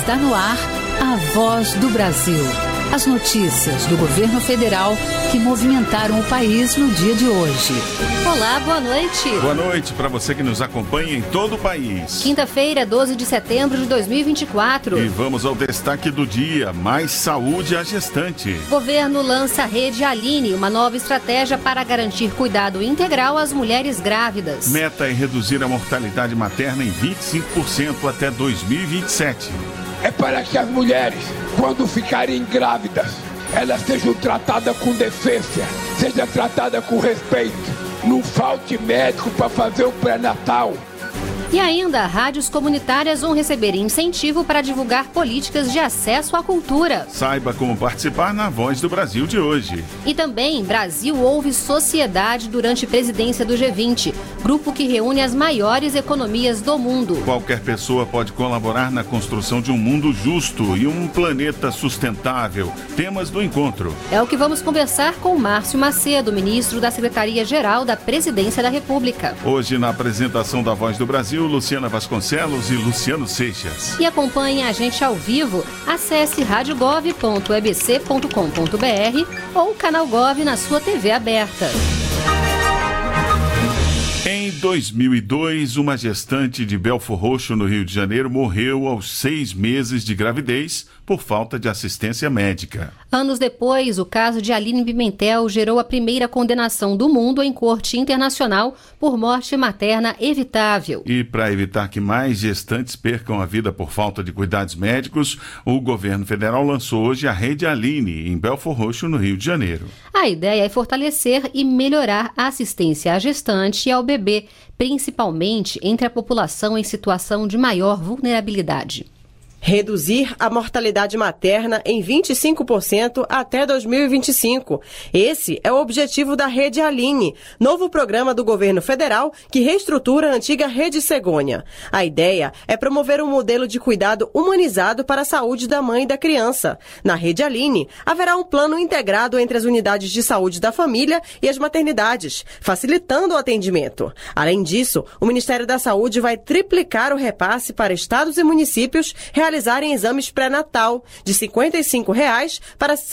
Está no ar a Voz do Brasil. As notícias do governo federal que movimentaram o país no dia de hoje. Olá, boa noite. Boa noite para você que nos acompanha em todo o país. Quinta-feira, 12 de setembro de 2024. E vamos ao destaque do dia: mais saúde à gestante. Governo lança a Rede Aline, uma nova estratégia para garantir cuidado integral às mulheres grávidas. Meta é reduzir a mortalidade materna em 25% até 2027. É para que as mulheres, quando ficarem grávidas, elas sejam tratadas com decência, sejam tratadas com respeito. Não falte médico para fazer o pré-natal. E ainda, rádios comunitárias vão receber incentivo para divulgar políticas de acesso à cultura. Saiba como participar na Voz do Brasil de hoje. E também, Brasil ouve sociedade durante presidência do G20, grupo que reúne as maiores economias do mundo. Qualquer pessoa pode colaborar na construção de um mundo justo e um planeta sustentável. Temas do encontro. É o que vamos conversar com Márcio Macedo, ministro da Secretaria-Geral da Presidência da República. Hoje, na apresentação da Voz do Brasil, Luciana Vasconcelos e Luciano Seixas. E acompanhe a gente ao vivo. Acesse radiogov.ebc.com.br ou Canal Gov na sua TV aberta. Em 2002, uma gestante de Belford Roxo, no Rio de Janeiro, morreu aos 6 meses de gravidez por falta de assistência médica. Anos depois, o caso de Aline Pimentel gerou a primeira condenação do mundo em corte internacional por morte materna evitável. E para evitar que mais gestantes percam a vida por falta de cuidados médicos, o governo federal lançou hoje a Rede Aline, em Belford Roxo, no Rio de Janeiro. A ideia é fortalecer e melhorar a assistência à gestante e ao bebê, principalmente entre a população em situação de maior vulnerabilidade. Reduzir a mortalidade materna em 25% até 2025. Esse é o objetivo da Rede Aline, novo programa do governo federal que reestrutura a antiga Rede Segônia. A ideia é promover um modelo de cuidado humanizado para a saúde da mãe e da criança. Na Rede Aline, haverá um plano integrado entre as unidades de saúde da família e as maternidades, facilitando o atendimento. Além disso, o Ministério da Saúde vai triplicar o repasse para estados e municípios realizarem exames pré-natal, de R$ 55,00 para R$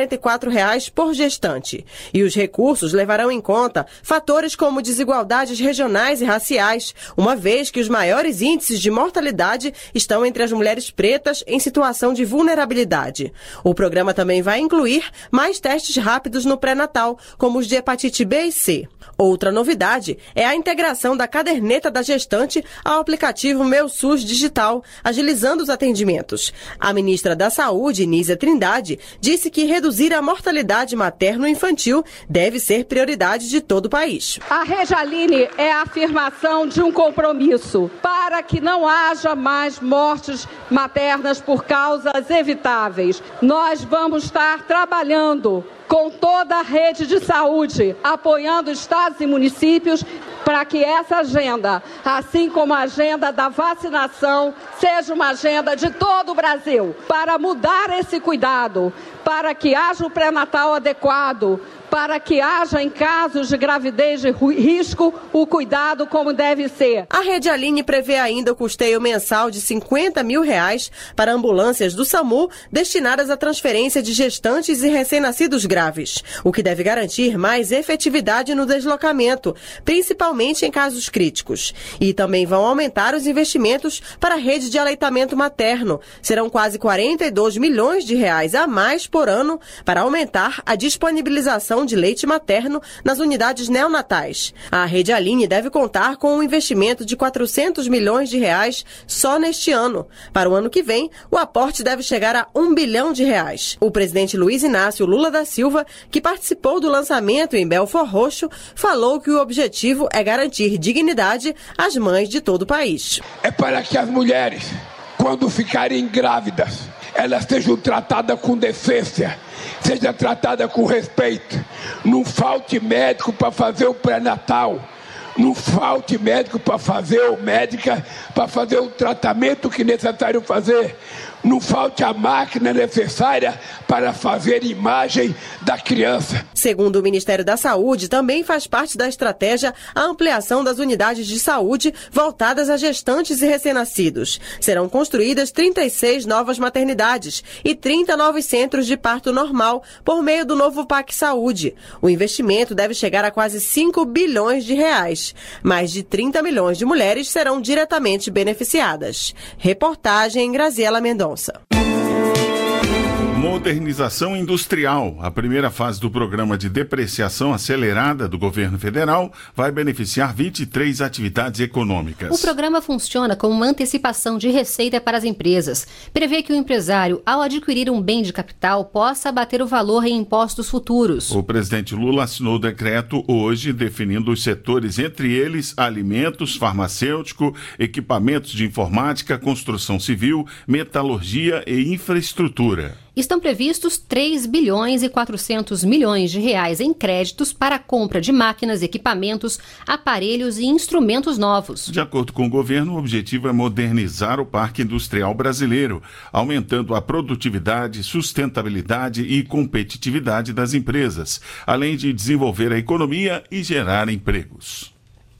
144,00 por gestante. E os recursos levarão em conta fatores como desigualdades regionais e raciais, uma vez que os maiores índices de mortalidade estão entre as mulheres pretas em situação de vulnerabilidade. O programa também vai incluir mais testes rápidos no pré-natal, como os de hepatite B e C. Outra novidade é a integração da caderneta da gestante ao aplicativo Meu SUS Digital, agilizando os atendimentos. A ministra da Saúde, Nízia Trindade, disse que reduzir a mortalidade materno-infantil deve ser prioridade de todo o país. A Rede Aline é a afirmação de um compromisso para que não haja mais mortes maternas por causas evitáveis. Nós vamos estar trabalhando com toda a rede de saúde, apoiando estados e municípios para que essa agenda, assim como a agenda da vacinação, seja uma agenda de todo o Brasil, para mudar esse cuidado, para que haja o pré-natal adequado, para que haja, em casos de gravidez de risco, o cuidado como deve ser. A Rede Aline prevê ainda o custeio mensal de R$ 50.000 para ambulâncias do SAMU destinadas à transferência de gestantes e recém-nascidos graves, o que deve garantir mais efetividade no deslocamento, principalmente em casos críticos. E também vão aumentar os investimentos para a rede de aleitamento materno. Serão quase R$ 42 milhões a mais por ano para aumentar a disponibilização de leite materno nas unidades neonatais. A Rede Aline deve contar com um investimento de R$ 400 milhões só neste ano. Para o ano que vem, o aporte deve chegar a R$ 1 bilhão. O presidente Luiz Inácio Lula da Silva, que participou do lançamento em Belford Roxo, falou que o objetivo é garantir dignidade às mães de todo o país. É para que as mulheres, quando ficarem grávidas, elas sejam tratadas com decência, seja tratada com respeito. Não falte médico para fazer o pré-natal. Não falte médico para fazer ou médica para fazer o tratamento que é necessário fazer. não falte a máquina necessária para fazer imagem da criança. Segundo o Ministério da Saúde, também faz parte da estratégia a ampliação das unidades de saúde voltadas a gestantes e recém-nascidos. Serão construídas 36 novas maternidades e 30 novos centros de parto normal por meio do novo PAC Saúde. O investimento deve chegar a quase 5 bilhões de reais. Mais de 30 milhões de mulheres serão diretamente beneficiadas. Reportagem Graziela Mendonça. Modernização industrial. A primeira fase do programa de depreciação acelerada do governo federal vai beneficiar 23 atividades econômicas. O programa funciona como uma antecipação de receita para as empresas. Prevê que o empresário, ao adquirir um bem de capital, possa abater o valor em impostos futuros. O presidente Lula assinou o decreto hoje, definindo os setores, entre eles alimentos, farmacêutico, equipamentos de informática, construção civil, metalurgia e infraestrutura. Estão previstos 3 bilhões e 400 milhões de reais em créditos para a compra de máquinas, equipamentos, aparelhos e instrumentos novos. De acordo com o governo, o objetivo é modernizar o parque industrial brasileiro, aumentando a produtividade, sustentabilidade e competitividade das empresas, além de desenvolver a economia e gerar empregos.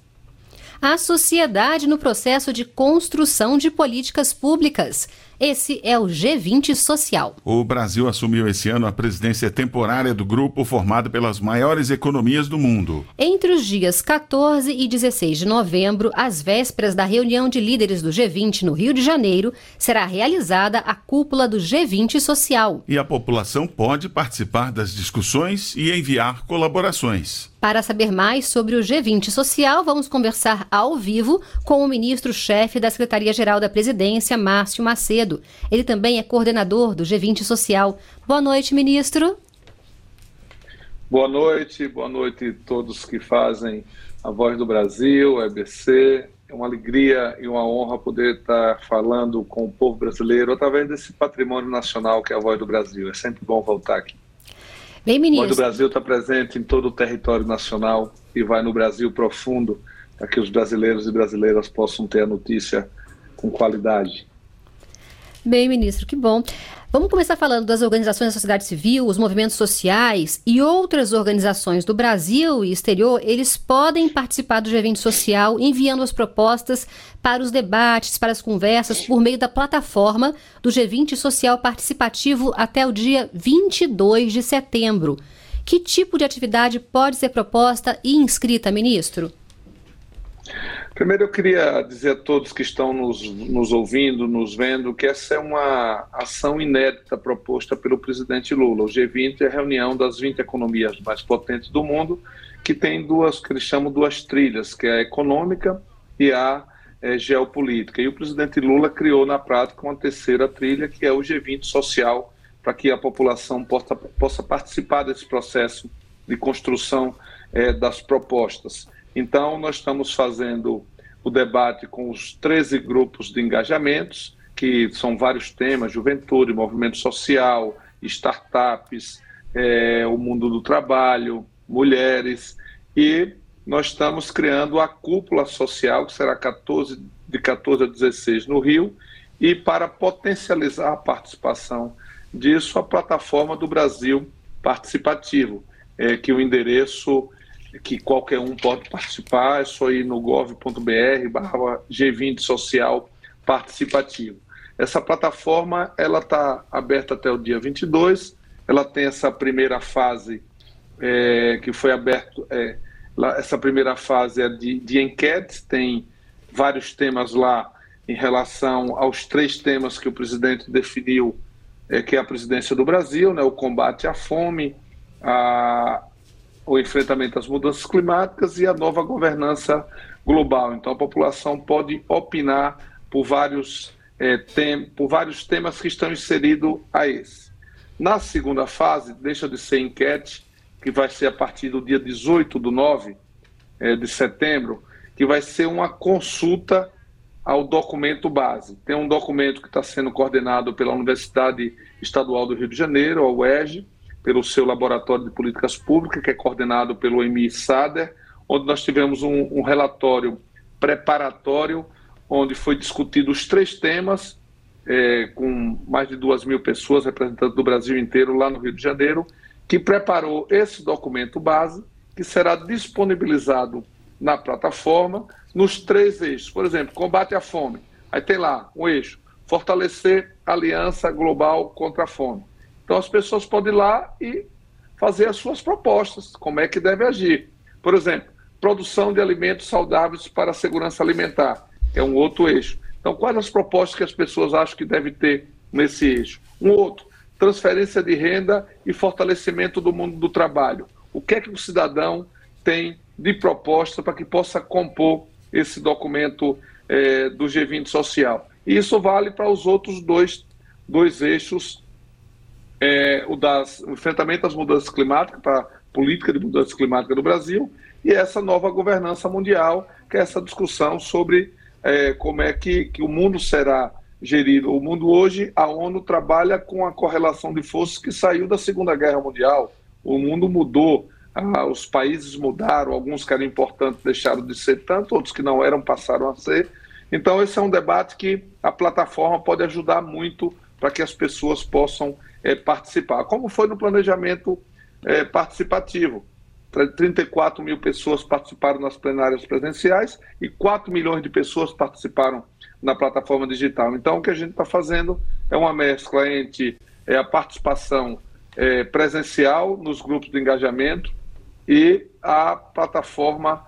A sociedade no processo de construção de políticas públicas. Esse é o G20 Social. O Brasil assumiu esse ano a presidência temporária do grupo formado pelas maiores economias do mundo. Entre os dias 14 e 16 de novembro, às vésperas da reunião de líderes do G20 no Rio de Janeiro, será realizada a cúpula do G20 Social. E a população pode participar das discussões e enviar colaborações. Para saber mais sobre o G20 Social, vamos conversar ao vivo com o ministro-chefe da Secretaria-Geral da Presidência, Márcio Macedo. Ele também é coordenador do G20 Social. Boa noite, ministro. Boa noite a todos que fazem a Voz do Brasil, a EBC. É uma alegria e uma honra poder estar falando com o povo brasileiro através desse patrimônio nacional que é a Voz do Brasil. É sempre bom voltar aqui. Bem, ministro. A Voz do Brasil está presente em todo o território nacional e vai no Brasil profundo para que os brasileiros e brasileiras possam ter a notícia com qualidade. Bem, ministro, que bom. Vamos começar falando das organizações da sociedade civil, os movimentos sociais e outras organizações do Brasil e exterior. Eles podem participar do G20 Social enviando as propostas para os debates, para as conversas, por meio da plataforma do G20 Social Participativo até o dia 22 de setembro. Que tipo de atividade pode ser proposta e inscrita, ministro? Primeiro eu queria dizer a todos que estão nos ouvindo, nos vendo, que essa é uma ação inédita proposta pelo presidente Lula. O G20 é a reunião das 20 economias mais potentes do mundo, que tem que eles chamam duas trilhas, que é a econômica e a geopolítica. E o presidente Lula criou na prática uma terceira trilha, que é o G20 Social, para que a população possa participar desse processo de construção das propostas. Então, nós estamos fazendo o debate com os 13 grupos de engajamentos, que são vários temas: juventude, movimento social, startups, o mundo do trabalho, mulheres. E nós estamos criando a cúpula social, que será de 14 a 16 no Rio, e para potencializar a participação disso, a plataforma do Brasil Participativo, que o endereço que qualquer um pode participar, é só ir no gov.br/G20 Social Participativo. Essa plataforma ela está aberta até o dia 22, ela tem essa primeira fase que foi aberta, essa primeira fase é de enquete, tem vários temas lá em relação aos 3 temas que o presidente definiu, que é a presidência do Brasil, né, o combate à fome, o enfrentamento às mudanças climáticas e a nova governança global. Então a população pode opinar por vários temas que estão inseridos a esse. Na segunda fase, deixa de ser enquete, que vai ser a partir do dia 18/9 de setembro, que vai ser uma consulta ao documento base. Tem um documento que está sendo coordenado pela Universidade Estadual do Rio de Janeiro, a UERJ, pelo seu Laboratório de Políticas Públicas, que é coordenado pelo Emi Sader, onde nós tivemos um relatório preparatório, onde foi discutido os 3 temas com mais de 2.000 pessoas, representantes do Brasil inteiro, lá no Rio de Janeiro, que preparou esse documento base, que será disponibilizado na plataforma, nos 3 eixos. Por exemplo, combate à fome. Aí tem lá um eixo, fortalecer a aliança global contra a fome. Então as pessoas podem ir lá e fazer as suas propostas, como é que deve agir. Por exemplo, produção de alimentos saudáveis para a segurança alimentar, que é um outro eixo. Então, quais as propostas que as pessoas acham que deve ter nesse eixo? Um outro, transferência de renda e fortalecimento do mundo do trabalho. O que é que o cidadão tem de proposta para que possa compor esse documento do G20 social? E isso vale para os outros dois eixos, o enfrentamento às mudanças climáticas, para a política de mudança climática do Brasil, e essa nova governança mundial, que é essa discussão sobre como é que o mundo será gerido. O mundo hoje, a ONU trabalha com a correlação de forças que saiu da Segunda Guerra Mundial. O mundo mudou, os países mudaram, alguns que eram importantes deixaram de ser tanto, outros que não eram passaram a ser. Então esse é um debate que a plataforma pode ajudar muito para que as pessoas possam participar, como foi no planejamento participativo. 34 mil pessoas participaram nas plenárias presenciais e 4 milhões de pessoas participaram na plataforma digital. Então, o que a gente está fazendo é uma mescla entre a participação presencial nos grupos de engajamento e a plataforma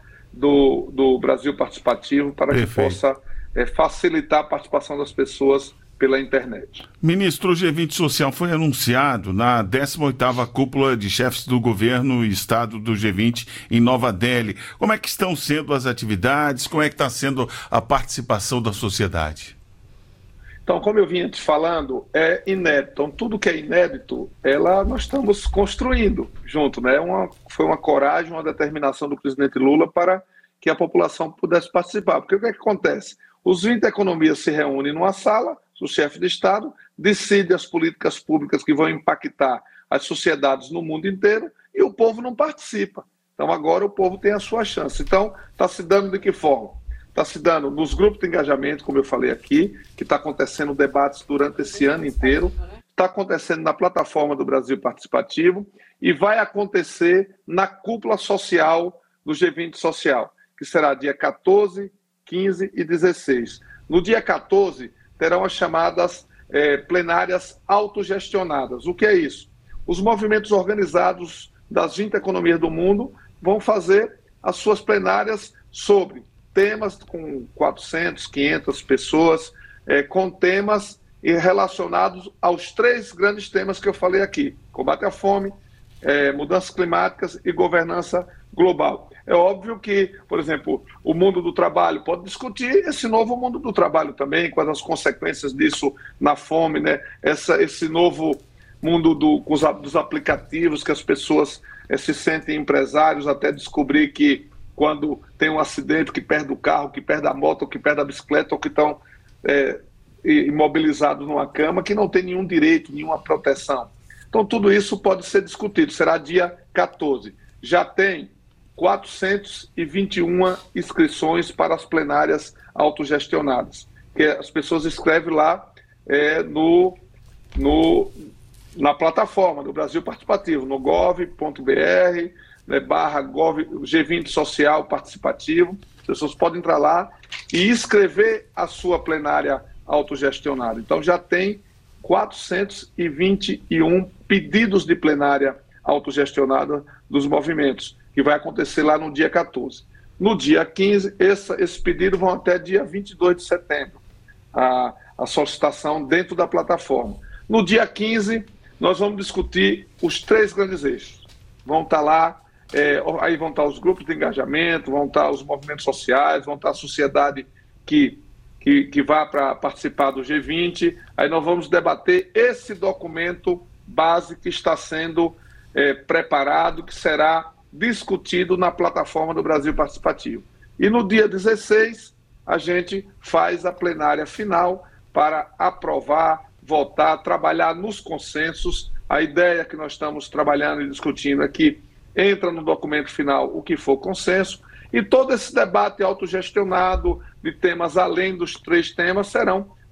do Brasil Participativo para que possa facilitar a participação das pessoas pela internet. Ministro, o G20 Social foi anunciado na 18ª Cúpula de Chefes do Governo e Estado do G20 em Nova Delhi. Como é que estão sendo as atividades? Como é que está sendo a participação da sociedade? Então, como eu vinha te falando, é inédito. Então, tudo que é inédito, nós estamos construindo junto, né? Foi uma coragem, uma determinação do presidente Lula para que a população pudesse participar. Porque o que é que acontece? Os 20 economias se reúnem numa sala, o chefe de Estado decide as políticas públicas que vão impactar as sociedades no mundo inteiro e o povo não participa. Então agora o povo tem a sua chance. Então está se dando de que forma? Está se dando nos grupos de engajamento, como eu falei aqui, que está acontecendo debates durante esse ano inteiro, está acontecendo na plataforma do Brasil Participativo e vai acontecer na cúpula social do G20 Social, que será dia 14, 15 e 16. No dia 14, terão as chamadas plenárias autogestionadas. O que é isso? Os movimentos organizados das 20 economias do mundo vão fazer as suas plenárias sobre temas com 400, 500 pessoas, com temas relacionados aos 3 grandes temas que eu falei aqui: combate à fome, mudanças climáticas e governança global. É óbvio que, por exemplo, o mundo do trabalho pode discutir esse novo mundo do trabalho também, quais as consequências disso na fome, né? Esse novo mundo dos aplicativos, que as pessoas se sentem empresários até descobrir que quando tem um acidente, que perde o carro, que perde a moto, que perde a bicicleta, ou que estão imobilizados numa cama, que não tem nenhum direito, nenhuma proteção. Então tudo isso pode ser discutido, será dia 14. Já tem 421 inscrições para as plenárias autogestionadas, que as pessoas escrevem lá na plataforma do Brasil Participativo, no gov.br, /gov, G20 Social Participativo. As pessoas podem entrar lá e escrever a sua plenária autogestionada. Então já tem 421 pedidos de plenária autogestionada dos movimentos, que vai acontecer lá no dia 14. No dia 15, esses pedidos vão até dia 22 de setembro, a solicitação dentro da plataforma. No dia 15, nós vamos discutir os 3 grandes eixos. Vão estar lá, aí vão estar os grupos de engajamento, vão estar os movimentos sociais, vão estar a sociedade que vai para participar do G20. Aí nós vamos debater esse documento base que está sendo preparado, que será discutido na plataforma do Brasil Participativo. E no dia 16, a gente faz a plenária final para aprovar, votar, trabalhar nos consensos. A ideia que nós estamos trabalhando e discutindo aqui entra no documento final o que for consenso, e todo esse debate autogestionado de temas além dos 3 temas serão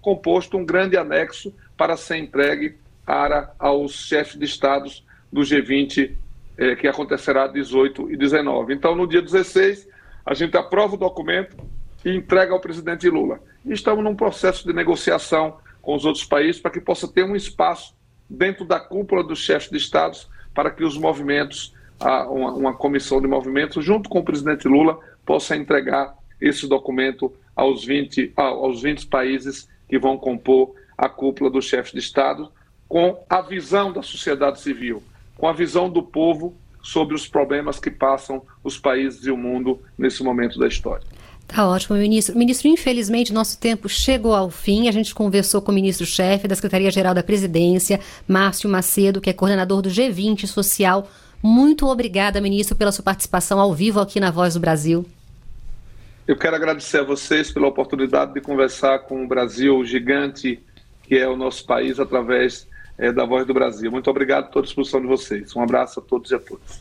composto um grande anexo para ser entregue aos chefes de estados do G20, que acontecerá 18 e 19. Então, no dia 16, a gente aprova o documento e entrega ao presidente Lula. E estamos num processo de negociação com os outros países para que possa ter um espaço dentro da cúpula dos chefes de estados para que os movimentos, uma comissão de movimentos, junto com o presidente Lula, possa entregar esse documento aos 20 países que vão compor a cúpula dos chefes de estado, com a visão da sociedade civil, com a visão do povo sobre os problemas que passam os países e o mundo nesse momento da história. Tá ótimo, ministro. Ministro, infelizmente, nosso tempo chegou ao fim. A gente conversou com o ministro-chefe da Secretaria-Geral da Presidência, Márcio Macedo, que é coordenador do G20 Social. Muito obrigada, ministro, pela sua participação ao vivo aqui na Voz do Brasil. Eu quero agradecer a vocês pela oportunidade de conversar com o Brasil gigante, que é o nosso país, através da Voz do Brasil. Muito obrigado, estou à disposição de vocês. Um abraço a todos e a todas.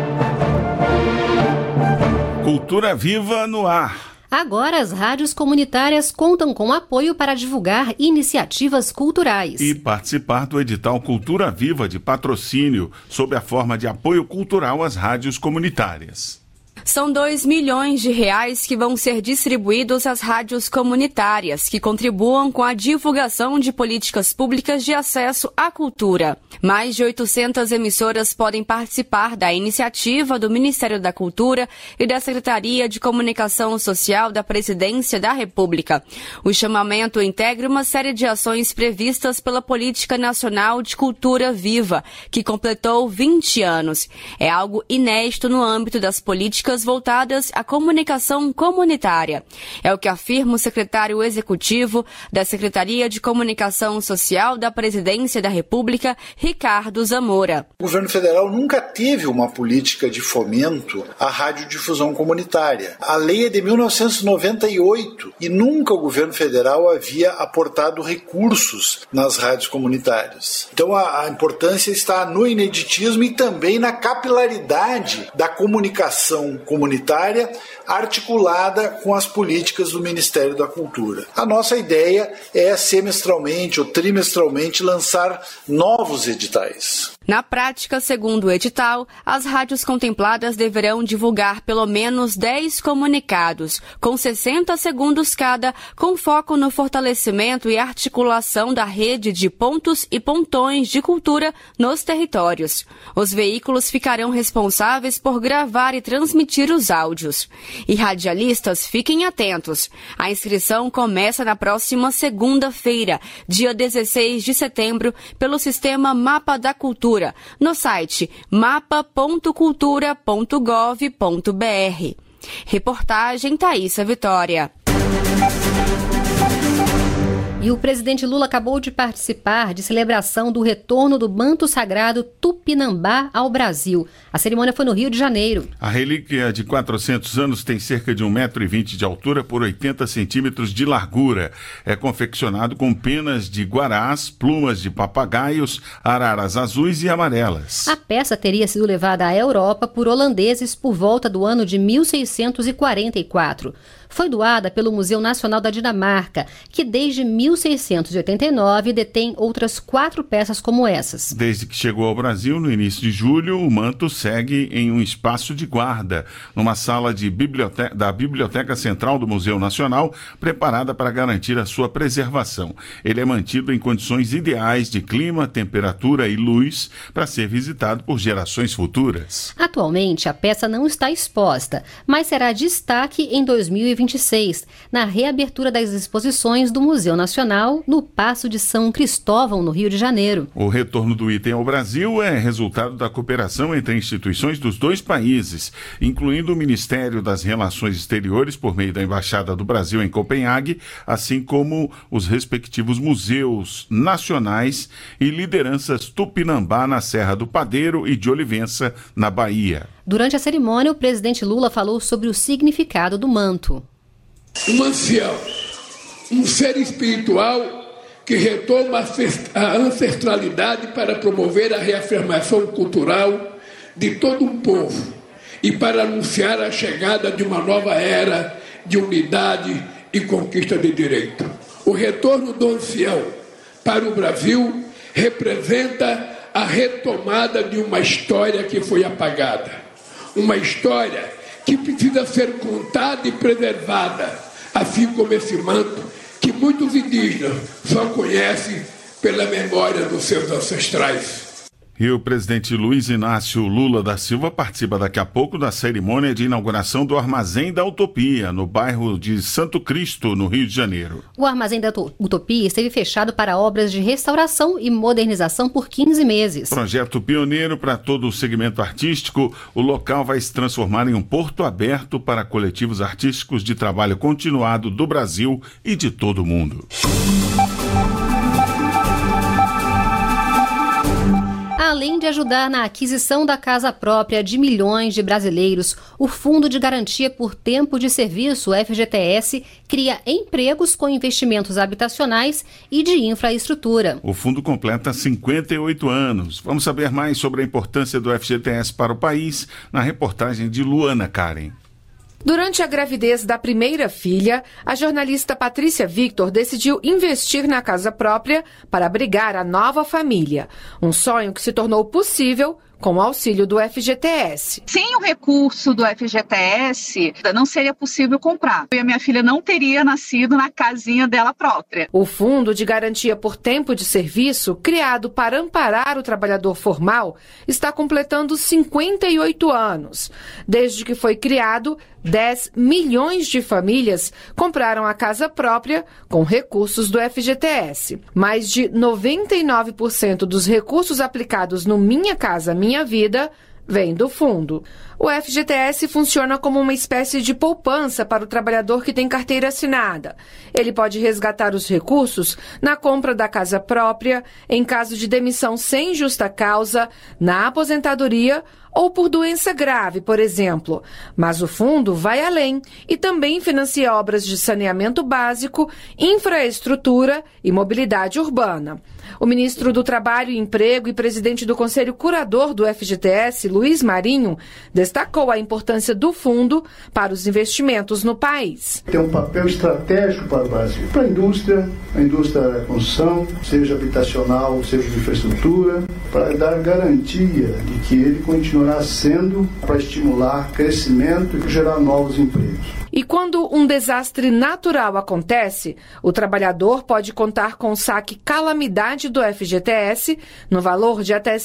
Cultura Viva no ar. Agora as rádios comunitárias contam com apoio para divulgar iniciativas culturais. E participar do edital Cultura Viva de patrocínio, sob a forma de apoio cultural às rádios comunitárias. São 2 milhões de reais que vão ser distribuídos às rádios comunitárias, que contribuam com a divulgação de políticas públicas de acesso à cultura. Mais de 800 emissoras podem participar da iniciativa do Ministério da Cultura e da Secretaria de Comunicação Social da Presidência da República. O chamamento integra uma série de ações previstas pela Política Nacional de Cultura Viva, que completou 20 anos. É algo inédito no âmbito das políticas voltadas à comunicação comunitária. É o que afirma o secretário executivo da Secretaria de Comunicação Social da Presidência da República, Ricardo Zamora. O governo federal nunca teve uma política de fomento à radiodifusão comunitária. A lei é de 1998 e nunca o governo federal havia aportado recursos nas rádios comunitárias. Então a importância está no ineditismo e também na capilaridade da comunicação comunitária articulada com as políticas do Ministério da Cultura. A nossa ideia é semestralmente ou trimestralmente lançar novos editais. Na prática, segundo o edital, as rádios contempladas deverão divulgar pelo menos 10 comunicados, com 60 segundos cada, com foco no fortalecimento e articulação da rede de pontos e pontões de cultura nos territórios. Os veículos ficarão responsáveis por gravar e transmitir os áudios. E radialistas, fiquem atentos. A inscrição começa na próxima segunda-feira, dia 16 de setembro, pelo sistema Mapa da Cultura, no site mapa.cultura.gov.br. Reportagem Thaísa Vitória. E o presidente Lula acabou de participar de celebração do retorno do manto sagrado Tupinambá ao Brasil. A cerimônia foi no Rio de Janeiro. A relíquia de 400 anos tem cerca de 1,20 m de altura por 80 centímetros de largura. É confeccionado com penas de guarás, plumas de papagaios, araras azuis e amarelas. A peça teria sido levada à Europa por holandeses por volta do ano de 1644. Foi doada pelo Museu Nacional da Dinamarca, que desde 1689 detém outras 4 peças como essas. Desde que chegou ao Brasil, no início de julho, o manto segue em um espaço de guarda, numa sala da Biblioteca Central do Museu Nacional, preparada para garantir a sua preservação. Ele é mantido em condições ideais de clima, temperatura e luz para ser visitado por gerações futuras. Atualmente, a peça não está exposta, mas será destaque em 2026, na reabertura das exposições do Museu Nacional, no Paço de São Cristóvão, no Rio de Janeiro. O retorno do item ao Brasil é resultado da cooperação entre instituições dos dois países, incluindo o Ministério das Relações Exteriores, por meio da Embaixada do Brasil em Copenhague, assim como os respectivos museus nacionais e lideranças Tupinambá, na Serra do Padeiro, e de Olivença, na Bahia. Durante a cerimônia, o presidente Lula falou sobre o significado do manto. Um ancião, um ser espiritual que retoma a ancestralidade para promover a reafirmação cultural de todo um povo e para anunciar a chegada de uma nova era de unidade e conquista de direito. O retorno do ancião para o Brasil representa a retomada de uma história que foi apagada. Uma história que precisa ser contada e preservada, assim como esse manto que muitos indígenas só conhecem pela memória dos seus ancestrais. E o presidente Luiz Inácio Lula da Silva participa daqui a pouco da cerimônia de inauguração do Armazém da Utopia, no bairro de Santo Cristo, no Rio de Janeiro. O Armazém da Utopia esteve fechado para obras de restauração e modernização por 15 meses. Projeto pioneiro para todo o segmento artístico, o local vai se transformar em um porto aberto para coletivos artísticos de trabalho continuado do Brasil e de todo o mundo. Além de ajudar na aquisição da casa própria de milhões de brasileiros, o Fundo de Garantia por Tempo de Serviço, o FGTS, cria empregos com investimentos habitacionais e de infraestrutura. O fundo completa 58 anos. Vamos saber mais sobre a importância do FGTS para o país na reportagem de Luana Karen. Durante a gravidez da primeira filha, a jornalista Patrícia Victor decidiu investir na casa própria para abrigar a nova família. Um sonho que se tornou possível com o auxílio do FGTS. Sem o recurso do FGTS, não seria possível comprar. E a minha filha não teria nascido na casinha dela própria. O Fundo de Garantia por Tempo de Serviço, criado para amparar o trabalhador formal, está completando 58 anos. Desde que foi criado, 10 milhões de famílias compraram a casa própria com recursos do FGTS. Mais de 99% dos recursos aplicados no Minha Casa Minha Vida vem do fundo. O FGTS funciona como uma espécie de poupança para o trabalhador que tem carteira assinada. Ele pode resgatar os recursos na compra da casa própria, em caso de demissão sem justa causa, na aposentadoria ou por doença grave, por exemplo. Mas o fundo vai além e também financia obras de saneamento básico, infraestrutura e mobilidade urbana. O ministro do Trabalho e Emprego e presidente do Conselho Curador do FGTS, Luiz Marinho, destacou a importância do fundo para os investimentos no país. Tem um papel estratégico para o Brasil, para a indústria da construção, seja habitacional, seja de infraestrutura, para dar garantia de que ele continuará sendo para estimular crescimento e gerar novos empregos. E quando um desastre natural acontece, o trabalhador pode contar com o saque calamidade do FGTS no valor de até R$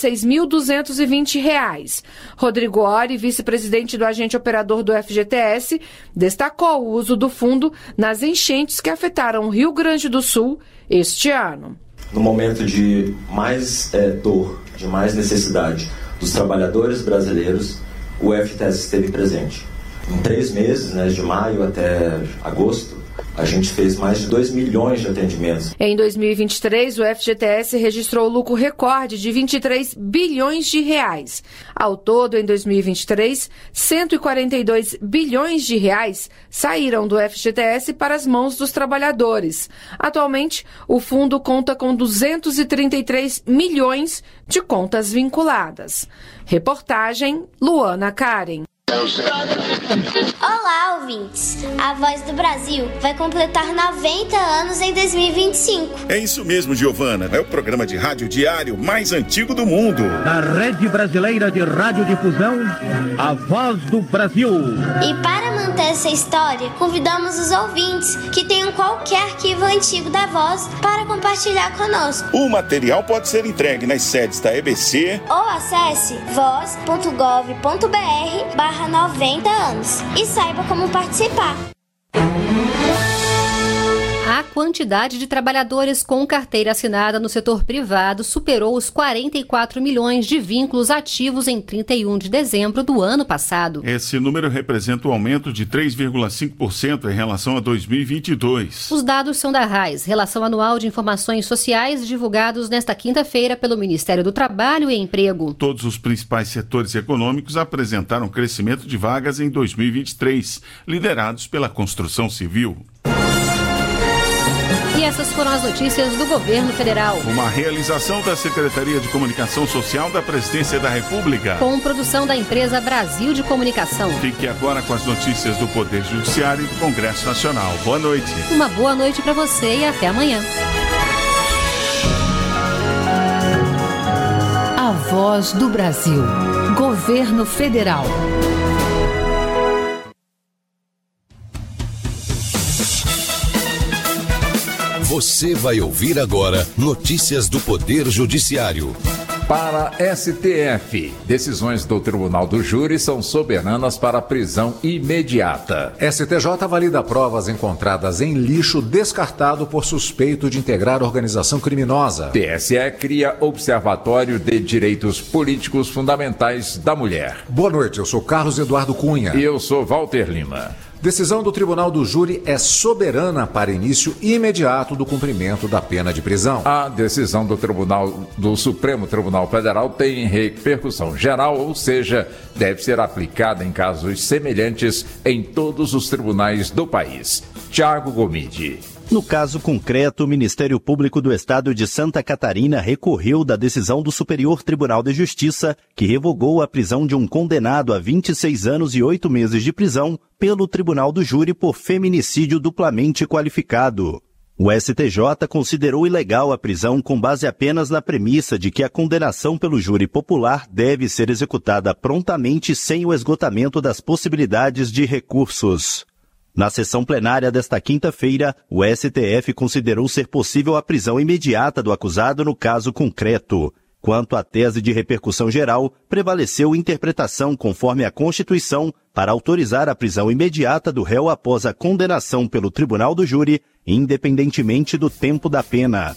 6.220. Rodrigo Ori, vice-presidente do agente operador do FGTS, destacou o uso do fundo nas enchentes que afetaram o Rio Grande do Sul este ano. No momento de mais dor, de mais necessidade dos trabalhadores brasileiros, o FGTS esteve presente. Em 3 meses, de maio até agosto, a gente fez mais de 2 milhões de atendimentos. Em 2023, o FGTS registrou lucro recorde de 23 bilhões de reais. Ao todo, em 2023, 142 bilhões de reais saíram do FGTS para as mãos dos trabalhadores. Atualmente, o fundo conta com 233 milhões de contas vinculadas. Reportagem Luana Karen. Olá, ouvintes! A Voz do Brasil vai completar 90 anos em 2025. É isso mesmo, Giovana. É o programa de rádio diário mais antigo do mundo. Da Rede Brasileira de Radiodifusão, a Voz do Brasil. E para manter essa história, convidamos os ouvintes que tenham qualquer arquivo antigo da Voz para compartilhar conosco. O material pode ser entregue nas sedes da EBC ou acesse voz.gov.br/90 anos e saiba como participar. A quantidade de trabalhadores com carteira assinada no setor privado superou os 44 milhões de vínculos ativos em 31 de dezembro do ano passado. Esse número representa um aumento de 3,5% em relação a 2022. Os dados são da RAIS, Relação Anual de Informações Sociais, divulgados nesta quinta-feira pelo Ministério do Trabalho e Emprego. Todos os principais setores econômicos apresentaram crescimento de vagas em 2023, liderados pela construção civil. E essas foram as notícias do Governo Federal. Uma realização da Secretaria de Comunicação Social da Presidência da República. Com produção da empresa Brasil de Comunicação. Fique agora com as notícias do Poder Judiciário e do Congresso Nacional. Boa noite. Uma boa noite para você e até amanhã. A Voz do Brasil. Governo Federal. Você vai ouvir agora notícias do Poder Judiciário. Para STF, decisões do Tribunal do Júri são soberanas para prisão imediata. STJ valida provas encontradas em lixo descartado por suspeito de integrar organização criminosa. TSE cria Observatório de Direitos Políticos Fundamentais da Mulher. Boa noite, eu sou Carlos Eduardo Cunha. E eu sou Walter Lima. Decisão do Tribunal do Júri é soberana para início imediato do cumprimento da pena de prisão. A decisão do Supremo Tribunal Federal tem repercussão geral, ou seja, deve ser aplicada em casos semelhantes em todos os tribunais do país. Tiago Gomide. No caso concreto, o Ministério Público do Estado de Santa Catarina recorreu da decisão do Superior Tribunal de Justiça, que revogou a prisão de um condenado a 26 anos e 8 meses de prisão pelo Tribunal do Júri por feminicídio duplamente qualificado. O STJ considerou ilegal a prisão com base apenas na premissa de que a condenação pelo júri popular deve ser executada prontamente sem o esgotamento das possibilidades de recursos. Na sessão plenária desta quinta-feira, o STF considerou ser possível a prisão imediata do acusado no caso concreto. Quanto à tese de repercussão geral, prevaleceu interpretação conforme a Constituição para autorizar a prisão imediata do réu após a condenação pelo Tribunal do Júri, independentemente do tempo da pena.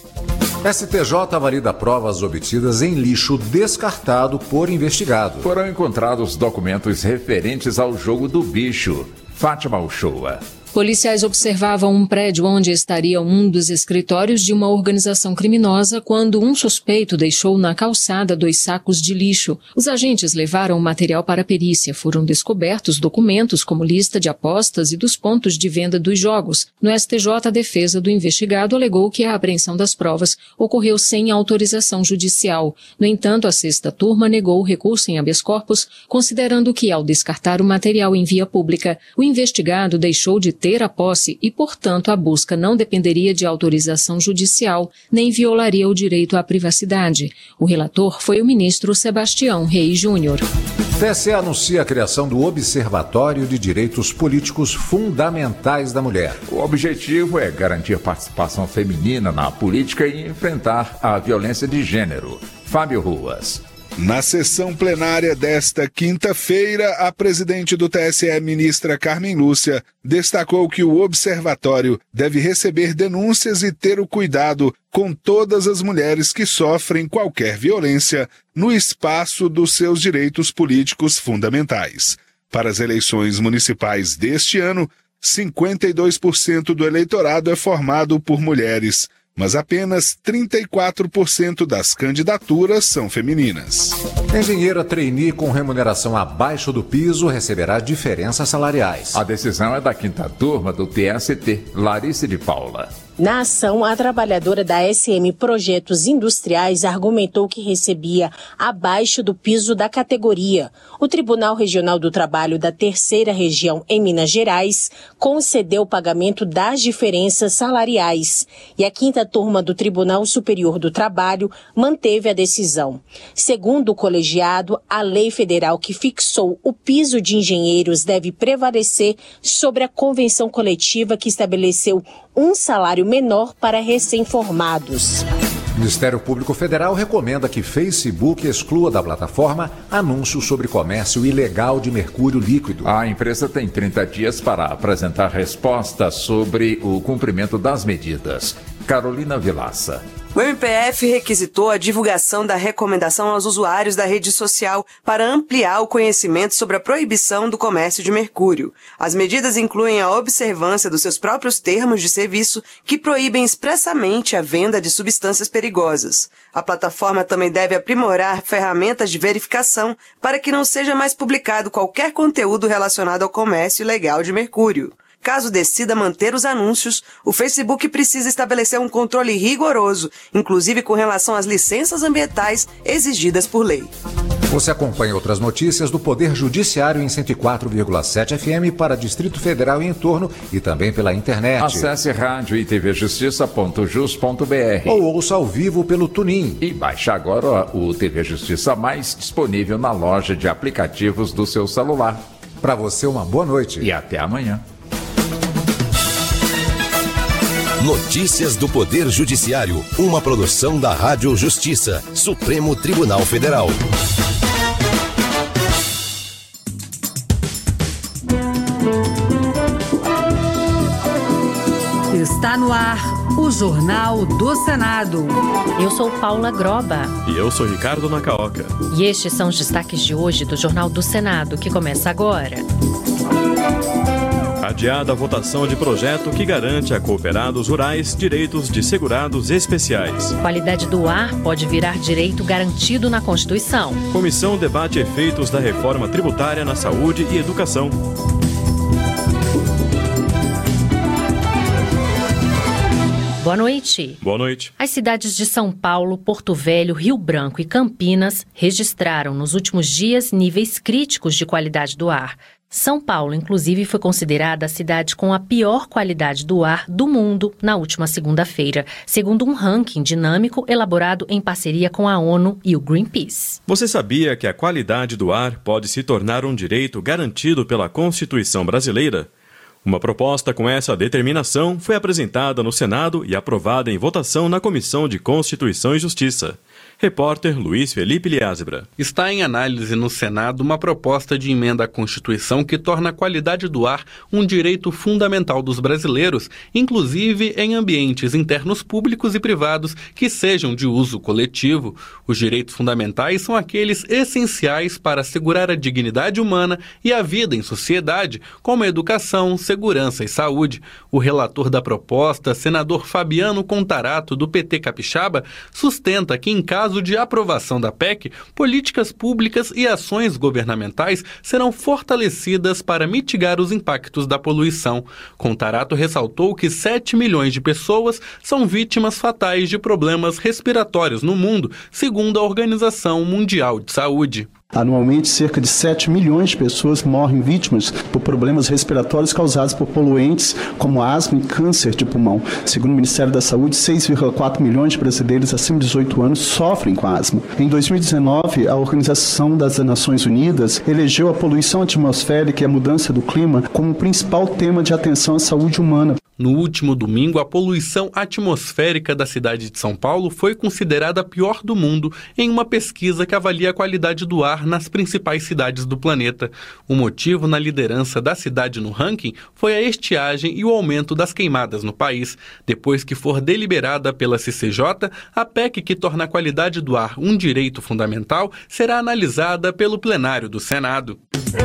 STJ valida provas obtidas em lixo descartado por investigado. Foram encontrados documentos referentes ao jogo do bicho. Fátima Uchoa. Policiais observavam um prédio onde estaria um dos escritórios de uma organização criminosa quando um suspeito deixou na calçada 2 sacos de lixo. Os agentes levaram o material para a perícia. Foram descobertos documentos como lista de apostas e dos pontos de venda dos jogos. No STJ, a defesa do investigado alegou que a apreensão das provas ocorreu sem autorização judicial. No entanto, a 6ª turma negou o recurso em habeas corpus, considerando que, ao descartar o material em via pública, o investigado deixou de ter a posse e, portanto, a busca não dependeria de autorização judicial, nem violaria o direito à privacidade. O relator foi o ministro Sebastião Reis Júnior. TSE anuncia a criação do Observatório de Direitos Políticos Fundamentais da Mulher. O objetivo é garantir participação feminina na política e enfrentar a violência de gênero. Fábio Ruas. Na sessão plenária desta quinta-feira, a presidente do TSE, ministra Carmen Lúcia, destacou que o observatório deve receber denúncias e ter o cuidado com todas as mulheres que sofrem qualquer violência no espaço dos seus direitos políticos fundamentais. Para as eleições municipais deste ano, 52% do eleitorado é formado por mulheres, mas apenas 34% das candidaturas são femininas. Engenheira trainee com remuneração abaixo do piso receberá diferenças salariais. A decisão é da 5ª turma do TST, Larissa de Paula. Na ação, a trabalhadora da SM Projetos Industriais argumentou que recebia abaixo do piso da categoria. O Tribunal Regional do Trabalho da 3ª Região em Minas Gerais concedeu o pagamento das diferenças salariais e a 5ª turma do Tribunal Superior do Trabalho manteve a decisão. Segundo o colegiado, a lei federal que fixou o piso de engenheiros deve prevalecer sobre a convenção coletiva que estabeleceu um salário menor para recém-formados. O Ministério Público Federal recomenda que Facebook exclua da plataforma anúncios sobre comércio ilegal de mercúrio líquido. A empresa tem 30 dias para apresentar respostas sobre o cumprimento das medidas. Carolina Vilaça. O MPF requisitou a divulgação da recomendação aos usuários da rede social para ampliar o conhecimento sobre a proibição do comércio de mercúrio. As medidas incluem a observância dos seus próprios termos de serviço que proíbem expressamente a venda de substâncias perigosas. A plataforma também deve aprimorar ferramentas de verificação para que não seja mais publicado qualquer conteúdo relacionado ao comércio ilegal de mercúrio. caso decida manter os anúncios, o Facebook precisa estabelecer um controle rigoroso, inclusive com relação às licenças ambientais exigidas por lei. Você acompanha outras notícias do Poder Judiciário em 104,7 FM para Distrito Federal e entorno e também pela internet. Acesse rádio e tvjustiça.jus.br ou ouça ao vivo pelo TuneIn. E baixe agora o TV Justiça Mais, disponível na loja de aplicativos do seu celular. Para você, uma boa noite. E até amanhã. Notícias do Poder Judiciário, uma produção da Rádio Justiça, Supremo Tribunal Federal. Está no ar o Jornal do Senado. Eu sou Paula Groba. E eu sou Ricardo Nacaoca. E estes são os destaques de hoje do Jornal do Senado, que começa agora. Adiada a votação de projeto que garante a cooperados rurais direitos de segurados especiais. Qualidade do ar pode virar direito garantido na Constituição. Comissão debate efeitos da reforma tributária na saúde e educação. Boa noite. Boa noite. As cidades de São Paulo, Porto Velho, Rio Branco e Campinas registraram nos últimos dias níveis críticos de qualidade do ar. São Paulo, inclusive, foi considerada a cidade com a pior qualidade do ar do mundo na última segunda-feira, segundo um ranking dinâmico elaborado em parceria com a ONU e o Greenpeace. Você sabia que a qualidade do ar pode se tornar um direito garantido pela Constituição brasileira? Uma proposta com essa determinação foi apresentada no Senado e aprovada em votação na Comissão de Constituição e Justiça. Repórter Luiz Felipe Liázebra. Está em análise no Senado uma proposta de emenda à Constituição que torna a qualidade do ar um direito fundamental dos brasileiros, inclusive em ambientes internos públicos e privados que sejam de uso coletivo. Os direitos fundamentais são aqueles essenciais para assegurar a dignidade humana e a vida em sociedade, como a educação, segurança e saúde. O relator da proposta, senador Fabiano Contarato, do PT Capixaba, sustenta que, em caso de aprovação da PEC, políticas públicas e ações governamentais serão fortalecidas para mitigar os impactos da poluição. Contarato ressaltou que 7 milhões de pessoas são vítimas fatais de problemas respiratórios no mundo, segundo a Organização Mundial de Saúde. Anualmente, cerca de 7 milhões de pessoas morrem vítimas por problemas respiratórios causados por poluentes como asma e câncer de pulmão. Segundo o Ministério da Saúde, 6,4 milhões de brasileiros acima de 18 anos sofrem com asma. Em 2019, a Organização das Nações Unidas elegeu a poluição atmosférica e a mudança do clima como o principal tema de atenção à saúde humana. No último domingo, a poluição atmosférica da cidade de São Paulo foi considerada a pior do mundo em uma pesquisa que avalia a qualidade do ar nas principais cidades do planeta. O motivo na liderança da cidade no ranking foi a estiagem e o aumento das queimadas no país. Depois que for deliberada pela CCJ, a PEC que torna a qualidade do ar um direito fundamental será analisada pelo plenário do Senado.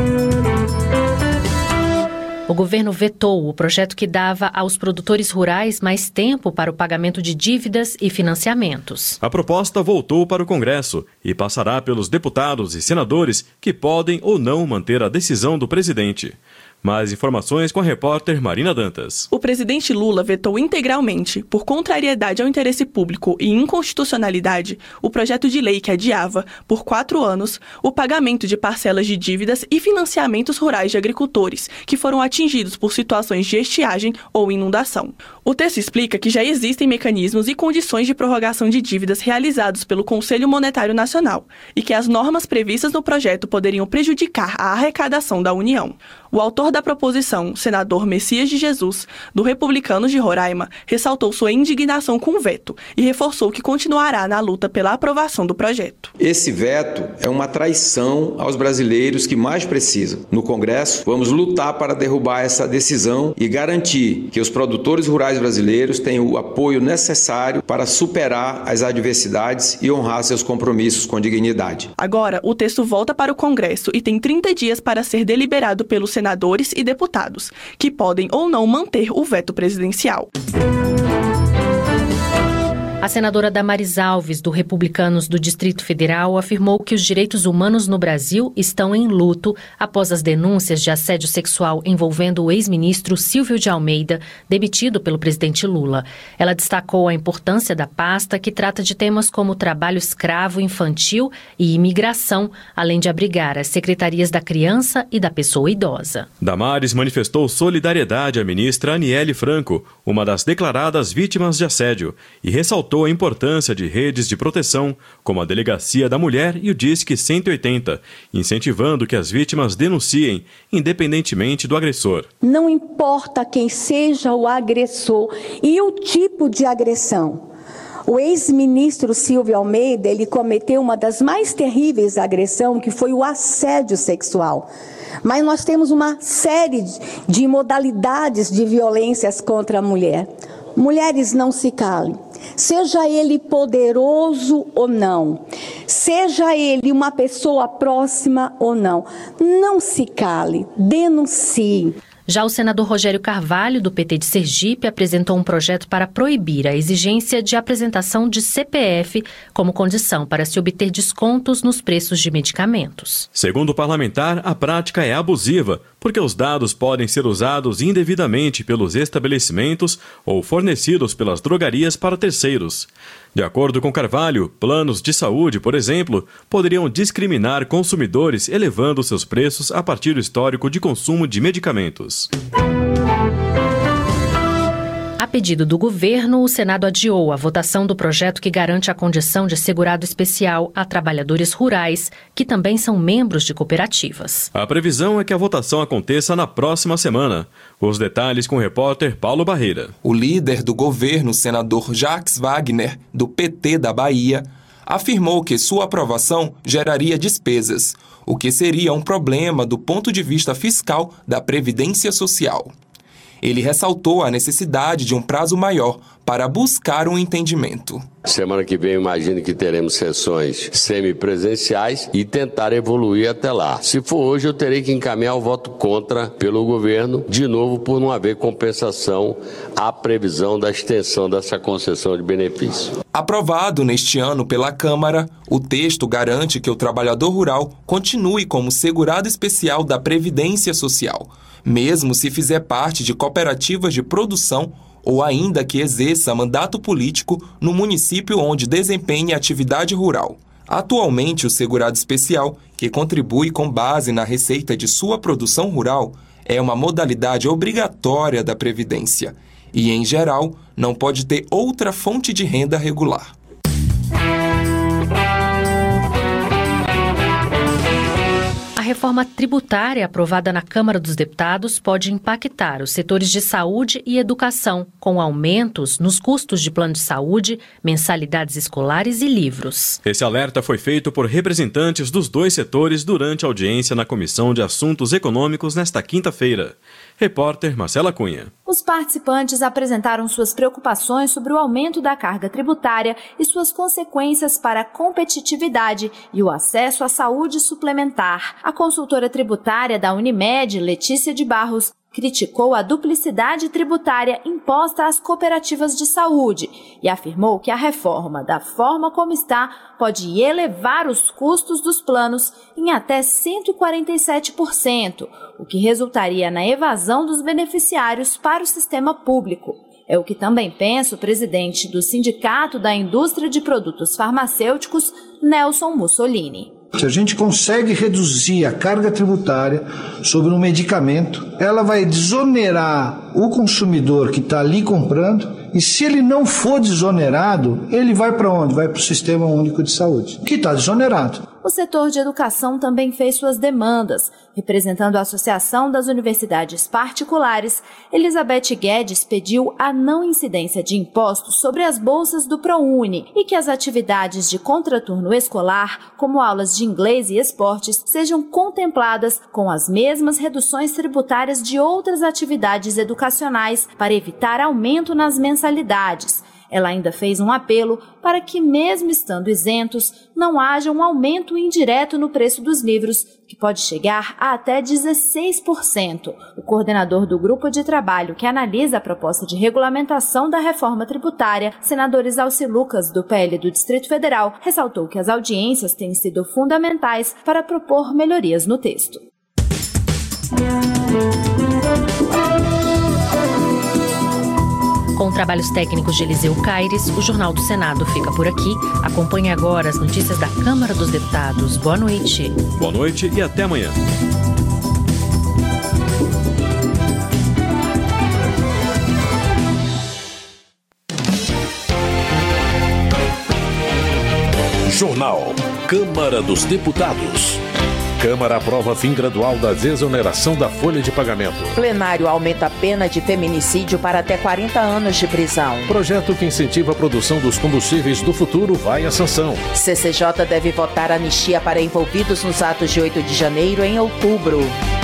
O governo vetou o projeto que dava aos produtores rurais mais tempo para o pagamento de dívidas e financiamentos. A proposta voltou para o Congresso e passará pelos deputados e senadores que podem ou não manter a decisão do presidente. Mais informações com a repórter Marina Dantas. O presidente Lula vetou integralmente, por contrariedade ao interesse público e inconstitucionalidade, o projeto de lei que adiava, por 4 anos, o pagamento de parcelas de dívidas e financiamentos rurais de agricultores, que foram atingidos por situações de estiagem ou inundação. O texto explica que já existem mecanismos e condições de prorrogação de dívidas realizados pelo Conselho Monetário Nacional e que as normas previstas no projeto poderiam prejudicar a arrecadação da União. O autor da proposição, senador Messias de Jesus, do Republicanos de Roraima, ressaltou sua indignação com o veto e reforçou que continuará na luta pela aprovação do projeto. Esse veto é uma traição aos brasileiros que mais precisam. No Congresso, vamos lutar para derrubar essa decisão e garantir que os produtores rurais brasileiros tenham o apoio necessário para superar as adversidades e honrar seus compromissos com dignidade. Agora, o texto volta para o Congresso e tem 30 dias para ser deliberado pelos senadores e deputados, que podem ou não manter o veto presidencial. A senadora Damares Alves, do Republicanos do Distrito Federal, afirmou que os direitos humanos no Brasil estão em luto após as denúncias de assédio sexual envolvendo o ex-ministro Silvio de Almeida, demitido pelo presidente Lula. Ela destacou a importância da pasta, que trata de temas como trabalho escravo infantil e imigração, além de abrigar as secretarias da criança e da pessoa idosa. Damares manifestou solidariedade à ministra Aniele Franco, uma das declaradas vítimas de assédio, e ressaltou a importância de redes de proteção, como a Delegacia da Mulher e o Disque 180, incentivando que as vítimas denunciem, independentemente do agressor. Não importa quem seja o agressor e o tipo de agressão. O ex-ministro Silvio Almeida, ele cometeu uma das mais terríveis agressões, que foi o assédio sexual. Mas nós temos uma série de modalidades de violências contra a mulher. Mulheres, não se calem. Seja ele poderoso ou não, seja ele uma pessoa próxima ou não, não se cale, denuncie. Já o senador Rogério Carvalho, do PT de Sergipe, apresentou um projeto para proibir a exigência de apresentação de CPF como condição para se obter descontos nos preços de medicamentos. Segundo o parlamentar, a prática é abusiva, porque os dados podem ser usados indevidamente pelos estabelecimentos ou fornecidos pelas drogarias para terceiros. De acordo com Carvalho, planos de saúde, por exemplo, poderiam discriminar consumidores elevando seus preços a partir do histórico de consumo de medicamentos. A pedido do governo, o Senado adiou a votação do projeto que garante a condição de segurado especial a trabalhadores rurais, que também são membros de cooperativas. A previsão é que a votação aconteça na próxima semana. Os detalhes com o repórter Paulo Barreira. O líder do governo, senador Jacques Wagner, do PT da Bahia, afirmou que sua aprovação geraria despesas, o que seria um problema do ponto de vista fiscal da Previdência Social. Ele ressaltou a necessidade de um prazo maior para buscar um entendimento. Semana que vem, imagino que teremos sessões semipresenciais e tentar evoluir até lá. Se for hoje, eu terei que encaminhar o voto contra pelo governo, de novo por não haver compensação à previsão da extensão dessa concessão de benefício. Aprovado neste ano pela Câmara, o texto garante que o trabalhador rural continue como segurado especial da Previdência Social, mesmo se fizer parte de cooperativas de produção ou ainda que exerça mandato político no município onde desempenhe atividade rural. Atualmente, o segurado especial, que contribui com base na receita de sua produção rural, é uma modalidade obrigatória da Previdência e, em geral, não pode ter outra fonte de renda regular. A reforma tributária aprovada na Câmara dos Deputados pode impactar os setores de saúde e educação, com aumentos nos custos de plano de saúde, mensalidades escolares e livros. Esse alerta foi feito por representantes dos dois setores durante a audiência na Comissão de Assuntos Econômicos nesta quinta-feira. Repórter Marcela Cunha. Os participantes apresentaram suas preocupações sobre o aumento da carga tributária e suas consequências para a competitividade e o acesso à saúde suplementar. A consultora tributária da Unimed, Letícia de Barros, criticou a duplicidade tributária imposta às cooperativas de saúde e afirmou que a reforma, da forma como está, pode elevar os custos dos planos em até 147%, o que resultaria na evasão dos beneficiários para o sistema público. É o que também pensa o presidente do Sindicato da Indústria de Produtos Farmacêuticos, Nelson Mussolini. Se a gente consegue reduzir a carga tributária sobre um medicamento, ela vai desonerar o consumidor que está ali comprando, e se ele não for desonerado, ele vai para onde? Vai para o Sistema Único de Saúde, que está desonerado. O setor de educação também fez suas demandas. Representando a Associação das Universidades Particulares, Elizabeth Guedes pediu a não incidência de impostos sobre as bolsas do ProUni e que as atividades de contraturno escolar, como aulas de inglês e esportes, sejam contempladas com as mesmas reduções tributárias de outras atividades educacionais para evitar aumento nas mensalidades. Ela ainda fez um apelo para que, mesmo estando isentos, não haja um aumento indireto no preço dos livros, que pode chegar a até 16%. O coordenador do grupo de trabalho que analisa a proposta de regulamentação da reforma tributária, senador Exalci Lucas, do PL do Distrito Federal, ressaltou que as audiências têm sido fundamentais para propor melhorias no texto. Com trabalhos técnicos de Eliseu Caires, o Jornal do Senado fica por aqui. Acompanhe agora as notícias da Câmara dos Deputados. Boa noite. Boa noite e até amanhã. Jornal Câmara dos Deputados. Câmara aprova fim gradual da desoneração da folha de pagamento. Plenário aumenta a pena de feminicídio para até 40 anos de prisão. Projeto que incentiva a produção dos combustíveis do futuro vai à sanção. CCJ deve votar anistia para envolvidos nos atos de 8 de janeiro em outubro.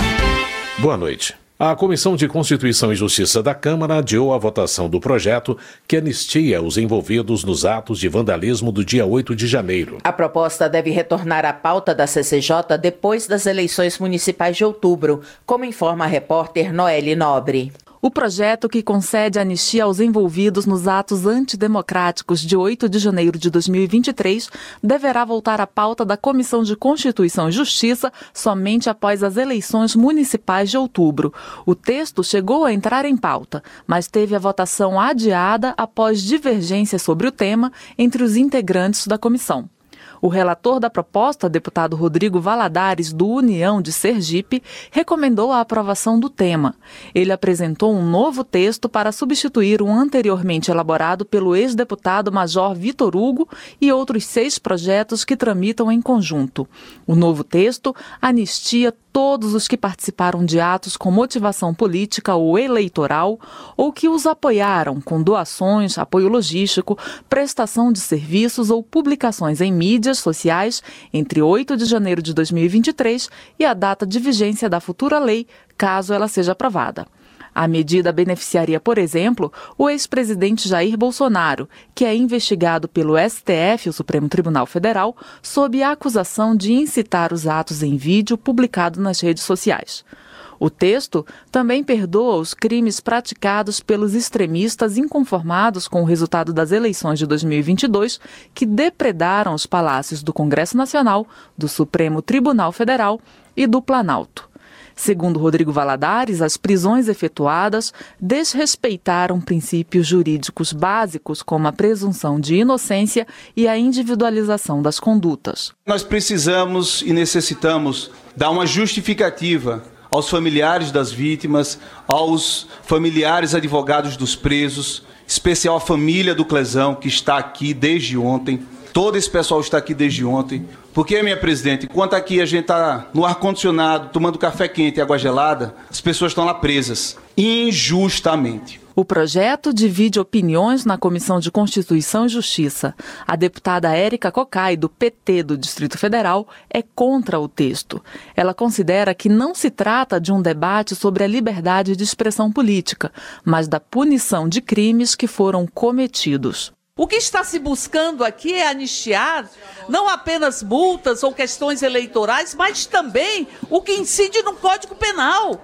Boa noite. A Comissão de Constituição e Justiça da Câmara adiou a votação do projeto que anistia os envolvidos nos atos de vandalismo do dia 8 de janeiro. A proposta deve retornar à pauta da CCJ depois das eleições municipais de outubro, como informa a repórter Noelle Nobre. O projeto que concede anistia aos envolvidos nos atos antidemocráticos de 8 de janeiro de 2023 deverá voltar à pauta da Comissão de Constituição e Justiça somente após as eleições municipais de outubro. O texto chegou a entrar em pauta, mas teve a votação adiada após divergências sobre o tema entre os integrantes da comissão. O relator da proposta, deputado Rodrigo Valadares, do União de Sergipe, recomendou a aprovação do tema. Ele apresentou um novo texto para substituir o anteriormente elaborado pelo ex-deputado Major Vitor Hugo e outros 6 projetos que tramitam em conjunto. O novo texto anistia todos os que participaram de atos com motivação política ou eleitoral ou que os apoiaram com doações, apoio logístico, prestação de serviços ou publicações em mídias sociais entre 8 de janeiro de 2023 e a data de vigência da futura lei, caso ela seja aprovada. A medida beneficiaria, por exemplo, o ex-presidente Jair Bolsonaro, que é investigado pelo STF, o Supremo Tribunal Federal, sob a acusação de incitar os atos em vídeo publicado nas redes sociais. O texto também perdoa os crimes praticados pelos extremistas inconformados com o resultado das eleições de 2022, que depredaram os palácios do Congresso Nacional, do Supremo Tribunal Federal e do Planalto. Segundo Rodrigo Valadares, as prisões efetuadas desrespeitaram princípios jurídicos básicos como a presunção de inocência e a individualização das condutas. Nós precisamos e necessitamos dar uma justificativa aos familiares das vítimas, aos familiares advogados dos presos, em especial a família do Clesão, que está aqui desde ontem. Todo esse pessoal está aqui desde ontem. Porque, minha presidente, enquanto aqui a gente está no ar-condicionado, tomando café quente e água gelada, as pessoas estão lá presas, injustamente. O projeto divide opiniões na Comissão de Constituição e Justiça. A deputada Érica Cocai, do PT do Distrito Federal, é contra o texto. Ela considera que não se trata de um debate sobre a liberdade de expressão política, mas da punição de crimes que foram cometidos. O que está se buscando aqui é anistiar não apenas multas ou questões eleitorais, mas também o que incide no Código Penal.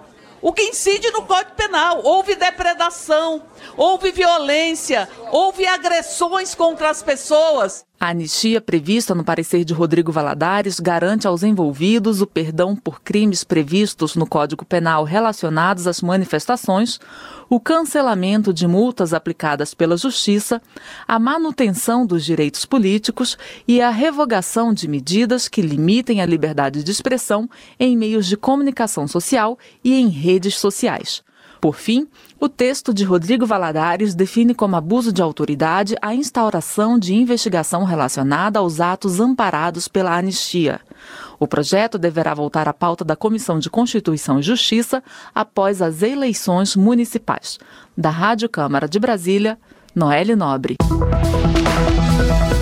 Houve depredação, houve violência, houve agressões contra as pessoas. A anistia prevista no parecer de Rodrigo Valadares garante aos envolvidos o perdão por crimes previstos no Código Penal relacionados às manifestações, o cancelamento de multas aplicadas pela Justiça, a manutenção dos direitos políticos e a revogação de medidas que limitem a liberdade de expressão em meios de comunicação social e em redes sociais. Por fim, o texto de Rodrigo Valadares define como abuso de autoridade a instauração de investigação relacionada aos atos amparados pela anistia. O projeto deverá voltar à pauta da Comissão de Constituição e Justiça após as eleições municipais. Da Rádio Câmara de Brasília, Noelle Nobre.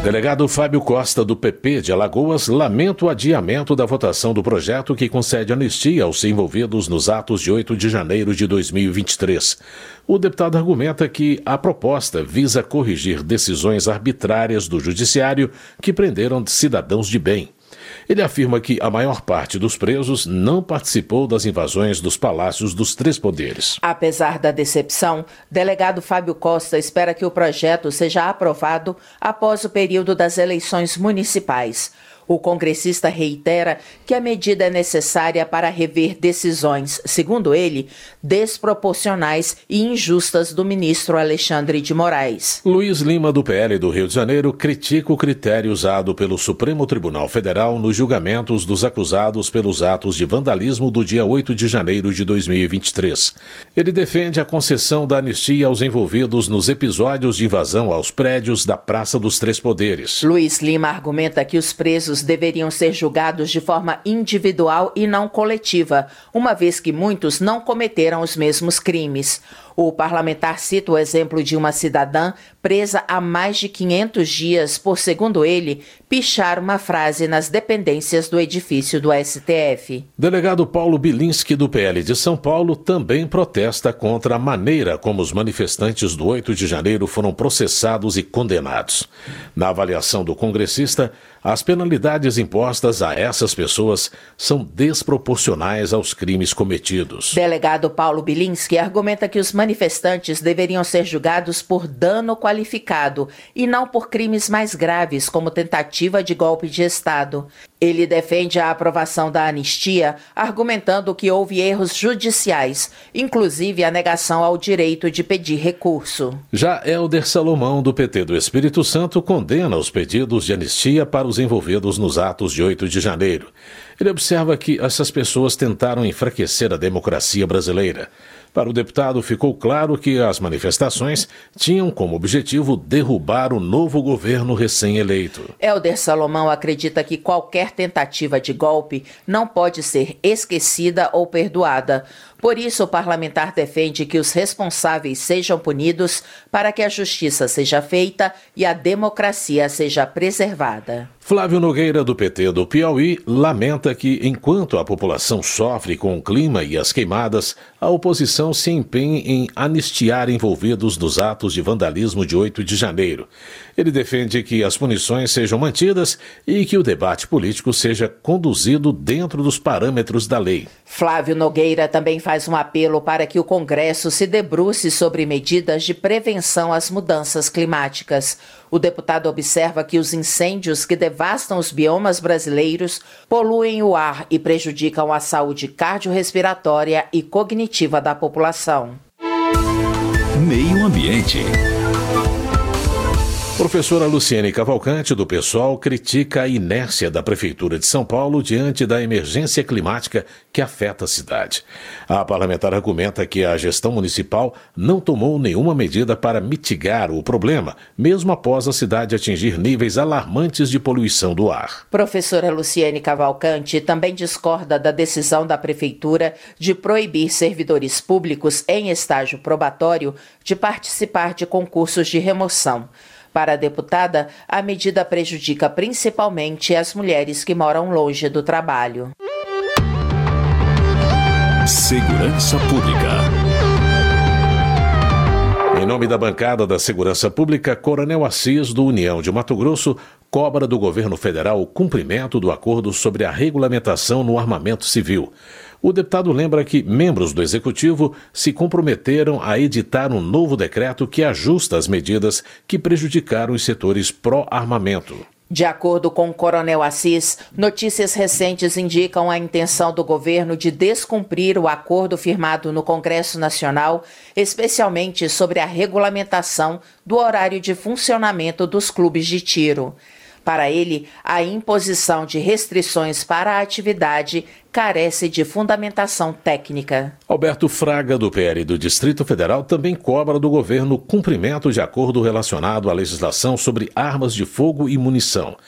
Delegado Fábio Costa, do PP de Alagoas, lamenta o adiamento da votação do projeto que concede anistia aos envolvidos nos atos de 8 de janeiro de 2023. O deputado argumenta que a proposta visa corrigir decisões arbitrárias do Judiciário que prenderam cidadãos de bem. Ele afirma que a maior parte dos presos não participou das invasões dos palácios dos três poderes. Apesar da decepção, delegado Fábio Costa espera que o projeto seja aprovado após o período das eleições municipais. O congressista reitera que a medida é necessária para rever decisões, segundo ele, desproporcionais e injustas do ministro Alexandre de Moraes. Luiz Lima, do PL do Rio de Janeiro, critica o critério usado pelo Supremo Tribunal Federal nos julgamentos dos acusados pelos atos de vandalismo do dia 8 de janeiro de 2023. Ele defende a concessão da anistia aos envolvidos nos episódios de invasão aos prédios da Praça dos Três Poderes. Luiz Lima argumenta que os presos deveriam ser julgados de forma individual e não coletiva, uma vez que muitos não cometeram os mesmos crimes. O parlamentar cita o exemplo de uma cidadã presa há mais de 500 dias por, segundo ele, pichar uma frase nas dependências do edifício do STF. Delegado Paulo Bilinski, do PL de São Paulo, também protesta contra a maneira como os manifestantes do 8 de janeiro foram processados e condenados. Na avaliação do congressista, as penalidades impostas a essas pessoas são desproporcionais aos crimes cometidos. Delegado Paulo Bilinski argumenta que os manifestantes deveriam ser julgados por dano qualificado e não por crimes mais graves, como tentativa de golpe de Estado. Ele defende a aprovação da anistia, argumentando que houve erros judiciais, inclusive a negação ao direito de pedir recurso. Já Hélder Salomão, do PT do Espírito Santo, condena os pedidos de anistia para os envolvidos nos atos de 8 de janeiro. Ele observa que essas pessoas tentaram enfraquecer a democracia brasileira. Para o deputado, ficou claro que as manifestações tinham como objetivo derrubar o novo governo recém-eleito. Hélder Salomão acredita que qualquer tentativa de golpe não pode ser esquecida ou perdoada. Por isso, o parlamentar defende que os responsáveis sejam punidos para que a justiça seja feita e a democracia seja preservada. Flávio Nogueira, do PT do Piauí, lamenta que, enquanto a população sofre com o clima e as queimadas, a oposição se empenhe em anistiar envolvidos nos atos de vandalismo de 8 de janeiro. Ele defende que as punições sejam mantidas e que o debate político seja conduzido dentro dos parâmetros da lei. Flávio Nogueira também faz um apelo para que o Congresso se debruce sobre medidas de prevenção às mudanças climáticas. O deputado observa que os incêndios que devastam os biomas brasileiros poluem o ar e prejudicam a saúde cardiorrespiratória e cognitiva da população. Meio Ambiente. Professora Luciene Cavalcante, do PSOL, critica a inércia da Prefeitura de São Paulo diante da emergência climática que afeta a cidade. A parlamentar argumenta que a gestão municipal não tomou nenhuma medida para mitigar o problema, mesmo após a cidade atingir níveis alarmantes de poluição do ar. Professora Luciene Cavalcante também discorda da decisão da Prefeitura de proibir servidores públicos em estágio probatório de participar de concursos de remoção. Para a deputada, a medida prejudica principalmente as mulheres que moram longe do trabalho. Segurança Pública. Em nome da bancada da Segurança Pública, Coronel Assis, do União de Mato Grosso, cobra do governo federal o cumprimento do acordo sobre a regulamentação no armamento civil. O deputado lembra que membros do Executivo se comprometeram a editar um novo decreto que ajusta as medidas que prejudicaram os setores pró-armamento. De acordo com o Coronel Assis, notícias recentes indicam a intenção do governo de descumprir o acordo firmado no Congresso Nacional, especialmente sobre a regulamentação do horário de funcionamento dos clubes de tiro. Para ele, a imposição de restrições para a atividade carece de fundamentação técnica. Alberto Fraga, do PL do Distrito Federal, também cobra do governo cumprimento de acordo relacionado à legislação sobre armas de fogo e munição.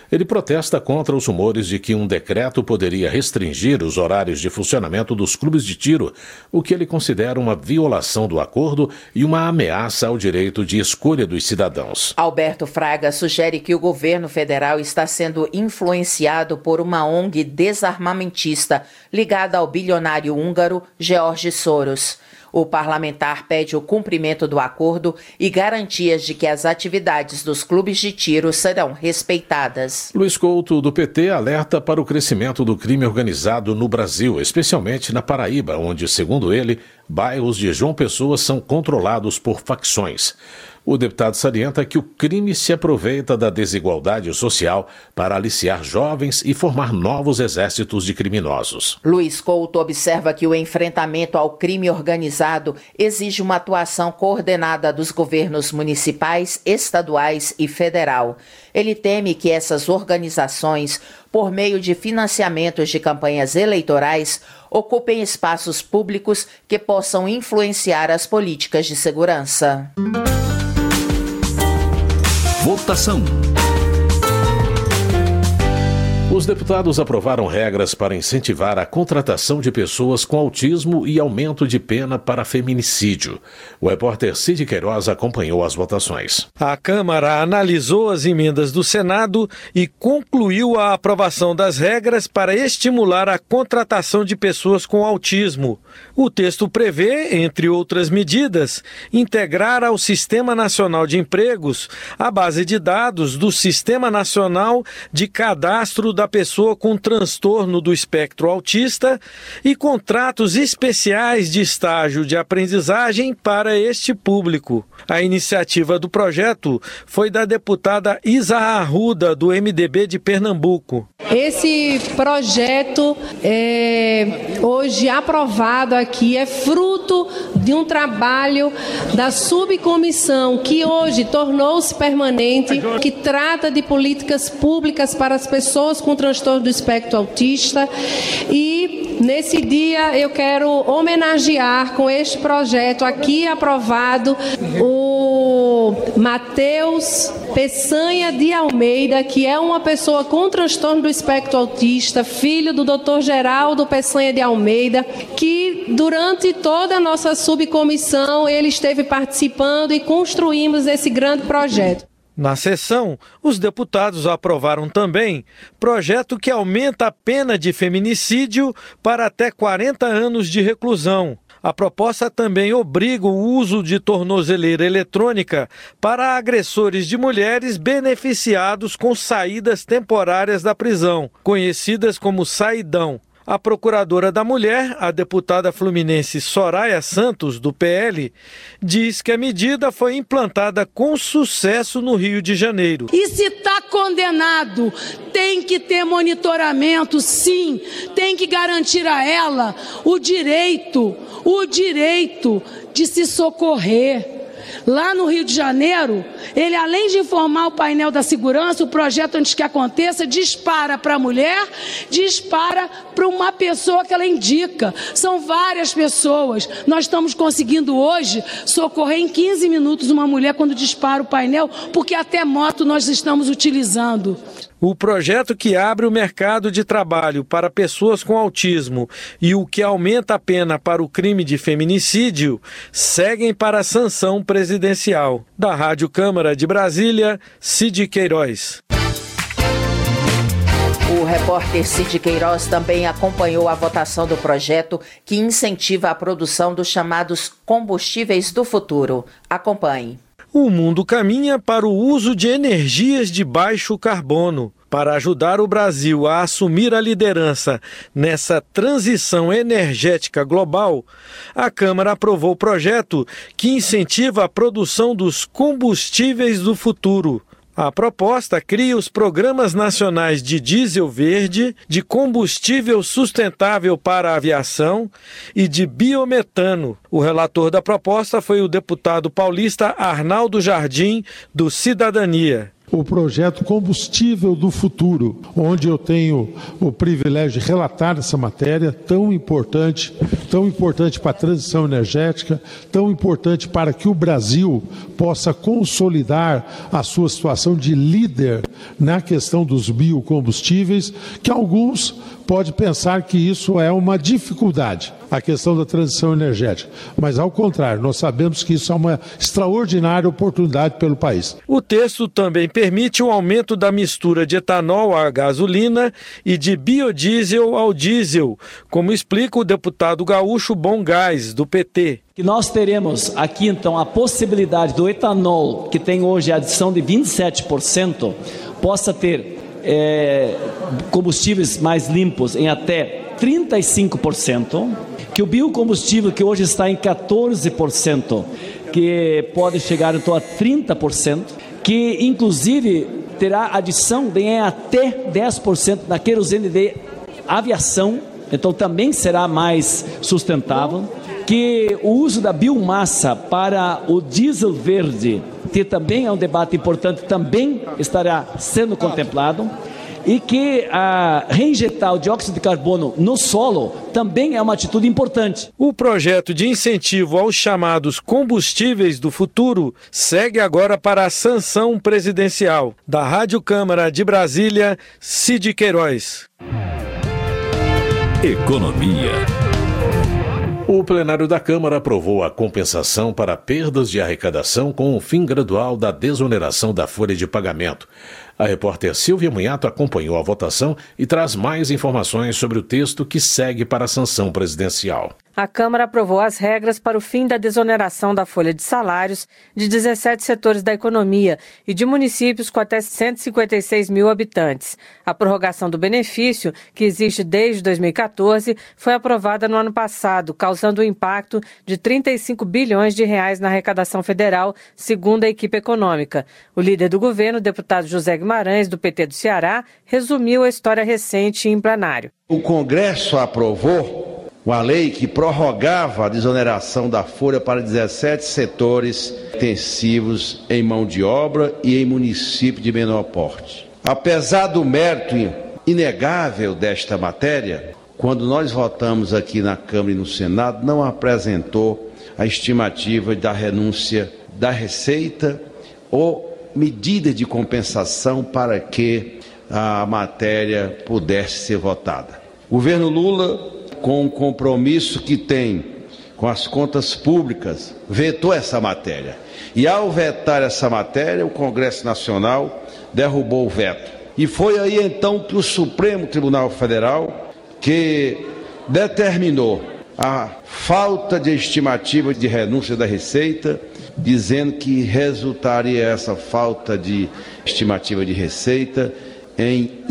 Ele protesta contra os rumores de que um decreto poderia restringir os horários de funcionamento dos clubes de tiro, o que ele considera uma violação do acordo e uma ameaça ao direito de escolha dos cidadãos. Alberto Fraga sugere que o governo federal está sendo influenciado por uma ONG desarmamentista ligada ao bilionário húngaro George Soros. O parlamentar pede o cumprimento do acordo e garantias de que as atividades dos clubes de tiro serão respeitadas. Luiz Couto, do PT, alerta para o crescimento do crime organizado no Brasil, especialmente na Paraíba, onde, segundo ele, bairros de João Pessoa são controlados por facções. O deputado salienta que o crime se aproveita da desigualdade social para aliciar jovens e formar novos exércitos de criminosos. Luiz Couto observa que o enfrentamento ao crime organizado exige uma atuação coordenada dos governos municipais, estaduais e federal. Ele teme que essas organizações, por meio de financiamentos de campanhas eleitorais, ocupem espaços públicos que possam influenciar as políticas de segurança. Votação. Os deputados aprovaram regras para incentivar a contratação de pessoas com autismo e aumento de pena para feminicídio. O repórter Cid Queiroz acompanhou as votações. A Câmara analisou as emendas do Senado e concluiu a aprovação das regras para estimular a contratação de pessoas com autismo. O texto prevê, entre outras medidas, integrar ao Sistema Nacional de Empregos a base de dados do Sistema Nacional de Cadastro da pessoa com transtorno do espectro autista e contratos especiais de estágio de aprendizagem para este público. A iniciativa do projeto foi da deputada Isa Arruda, do MDB de Pernambuco. Esse projeto, hoje aprovado aqui, é fruto de um trabalho da subcomissão que hoje tornou-se permanente, que trata de políticas públicas para as pessoas com transtorno do espectro autista. E nesse dia eu quero homenagear com este projeto aqui aprovado o Matheus Peçanha de Almeida, que é uma pessoa com transtorno do espectro autista, filho do Dr. Geraldo Peçanha de Almeida, que durante toda a nossa subcomissão ele esteve participando e construímos esse grande projeto. Na sessão, os deputados aprovaram também projeto que aumenta a pena de feminicídio para até 40 anos de reclusão. A proposta também obriga o uso de tornozeleira eletrônica para agressores de mulheres beneficiados com saídas temporárias da prisão, conhecidas como saidão. A procuradora da mulher, a deputada fluminense Soraya Santos, do PL, diz que a medida foi implantada com sucesso no Rio de Janeiro. E se está condenado, tem que ter monitoramento, sim, tem que garantir a ela o direito de se socorrer. Lá no Rio de Janeiro, ele, além de informar o painel da segurança, o projeto antes que aconteça, dispara para a mulher, dispara para uma pessoa que ela indica. São várias pessoas. Nós estamos conseguindo hoje socorrer em 15 minutos uma mulher quando dispara o painel, porque até moto nós estamos utilizando. O projeto que abre o mercado de trabalho para pessoas com autismo e o que aumenta a pena para o crime de feminicídio seguem para a sanção presidencial. Da Rádio Câmara de Brasília, Cid Queiroz. O repórter Cid Queiroz também acompanhou a votação do projeto que incentiva a produção dos chamados combustíveis do futuro. Acompanhe. O mundo caminha para o uso de energias de baixo carbono. Para ajudar o Brasil a assumir a liderança nessa transição energética global, a Câmara aprovou o projeto que incentiva a produção dos combustíveis do futuro. A proposta cria os programas nacionais de diesel verde, de combustível sustentável para a aviação e de biometano. O relator da proposta foi o deputado paulista Arnaldo Jardim, do Cidadania. o projeto Combustível do Futuro, onde eu tenho o privilégio de relatar essa matéria tão importante para a transição energética, tão importante para que o Brasil possa consolidar a sua situação de líder na questão dos biocombustíveis, que alguns podem pensar que isso é uma dificuldade, a questão da transição energética. Mas, ao contrário, nós sabemos que isso é uma extraordinária oportunidade pelo país. O texto também permite o aumento da mistura de etanol à gasolina e de biodiesel ao diesel, como explica o deputado gaúcho Bom Gás, do PT. Que nós teremos aqui, então, a possibilidade do etanol, que tem hoje a adição de 27%, possa ter combustíveis mais limpos em até 35%, que o biocombustível, que hoje está em 14%, que pode chegar então a 30%, que inclusive terá adição de até 10% na querosene de aviação, então também será mais sustentável, que o uso da biomassa para o diesel verde, que também é um debate importante, também estará sendo contemplado, e que reinjetar o dióxido de carbono no solo também é uma atitude importante. O projeto de incentivo aos chamados combustíveis do futuro segue agora para a sanção presidencial. Da Rádio Câmara de Brasília, Cid Queiroz. Economia. O plenário da Câmara aprovou a compensação para perdas de arrecadação com o fim gradual da desoneração da folha de pagamento. A repórter Silvia Munhato acompanhou a votação e traz mais informações sobre o texto que segue para a sanção presidencial. A Câmara aprovou as regras para o fim da desoneração da folha de salários de 17 setores da economia e de municípios com até 156 mil habitantes. A prorrogação do benefício, que existe desde 2014, foi aprovada no ano passado, causando um impacto de 35 bilhões de reais na arrecadação federal, segundo a equipe econômica. O líder do governo, o deputado José Guimarães, do PT do Ceará, resumiu a história recente em plenário. O Congresso aprovou uma lei que prorrogava a desoneração da folha para 17 setores intensivos em mão de obra e em município de menor porte. Apesar do mérito inegável desta matéria, quando nós votamos aqui na Câmara e no Senado, não apresentou a estimativa da renúncia da Receita ou medida de compensação para que a matéria pudesse ser votada. O governo Lula, com o compromisso que tem com as contas públicas, vetou essa matéria. E ao vetar essa matéria, o Congresso Nacional derrubou o veto. E foi aí então que o Supremo Tribunal Federal, que determinou a falta de estimativa de renúncia da Receita, dizendo que resultaria essa falta de estimativa de receita em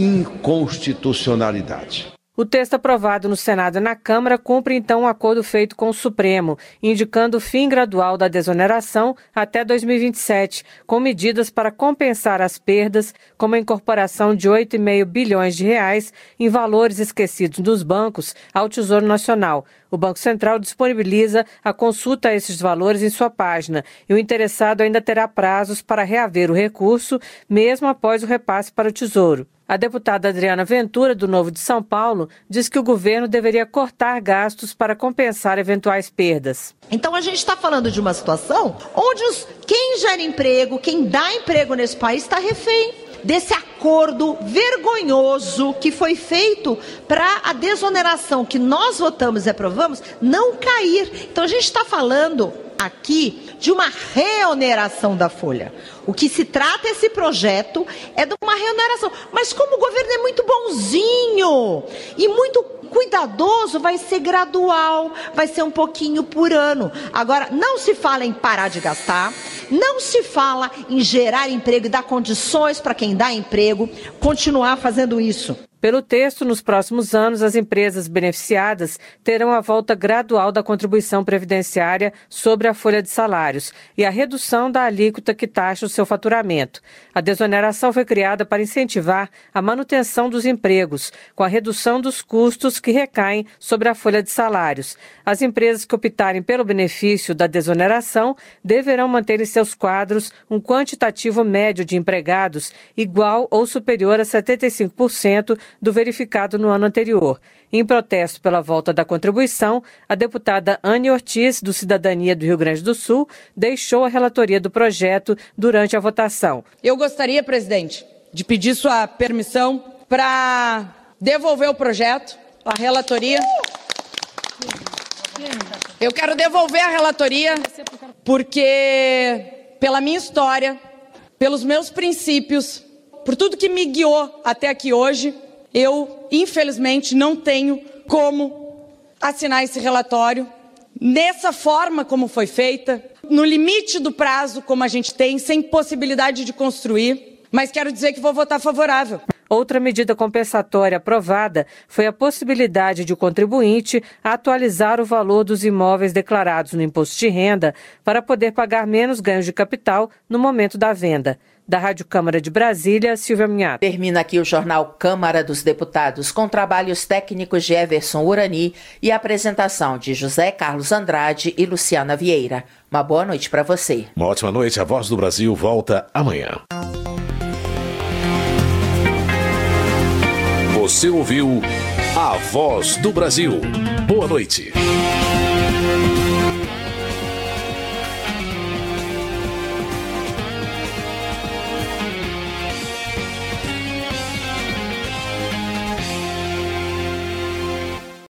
inconstitucionalidade. O texto aprovado no Senado e na Câmara cumpre então um acordo feito com o Supremo, indicando o fim gradual da desoneração até 2027, com medidas para compensar as perdas, como a incorporação de 8,5 bilhões de reais em valores esquecidos dos bancos ao Tesouro Nacional. O Banco Central disponibiliza a consulta a esses valores em sua página e o interessado ainda terá prazos para reaver o recurso, mesmo após o repasse para o Tesouro. A deputada Adriana Ventura, do Novo de São Paulo, diz que o governo deveria cortar gastos para compensar eventuais perdas. Então a gente está falando de uma situação onde quem gera emprego, quem dá emprego nesse país está refém desse acordo vergonhoso que foi feito para a desoneração que nós votamos e aprovamos não cair. Então a gente está falando aqui de uma reoneração da folha. O que se trata esse projeto é de uma reoneração. Mas como o governo é muito bonzinho e muito cuidadoso, vai ser gradual, vai ser um pouquinho por ano. Agora, não se fala em parar de gastar, não se fala em gerar emprego e dar condições para quem dá emprego continuar fazendo isso. Pelo texto, nos próximos anos, as empresas beneficiadas terão a volta gradual da contribuição previdenciária sobre a folha de salários e a redução da alíquota que taxa o seu faturamento. A desoneração foi criada para incentivar a manutenção dos empregos, com a redução dos custos que recaem sobre a folha de salários. As empresas que optarem pelo benefício da desoneração deverão manter em seus quadros um quantitativo médio de empregados igual ou superior a 75% do verificado no ano anterior. Em protesto pela volta da contribuição, a deputada Anne Ortiz, do Cidadania do Rio Grande do Sul, deixou a relatoria do projeto durante a votação. Eu gostaria, presidente, de pedir sua permissão para devolver o projeto, a relatoria. Eu quero devolver a relatoria porque, pela minha história, pelos meus princípios, por tudo que me guiou até aqui hoje, eu, infelizmente, não tenho como assinar esse relatório nessa forma como foi feita, no limite do prazo como a gente tem, sem possibilidade de construir, mas quero dizer que vou votar favorável. Outra medida compensatória aprovada foi a possibilidade de o contribuinte atualizar o valor dos imóveis declarados no imposto de renda para poder pagar menos ganhos de capital no momento da venda. Da Rádio Câmara de Brasília, Silvia Minhato. Termina aqui o Jornal Câmara dos Deputados, com trabalhos técnicos de Everson Urani e a apresentação de José Carlos Andrade e Luciana Vieira. Uma boa noite para você. Uma ótima noite. A Voz do Brasil volta amanhã. Você ouviu A Voz do Brasil. Boa noite.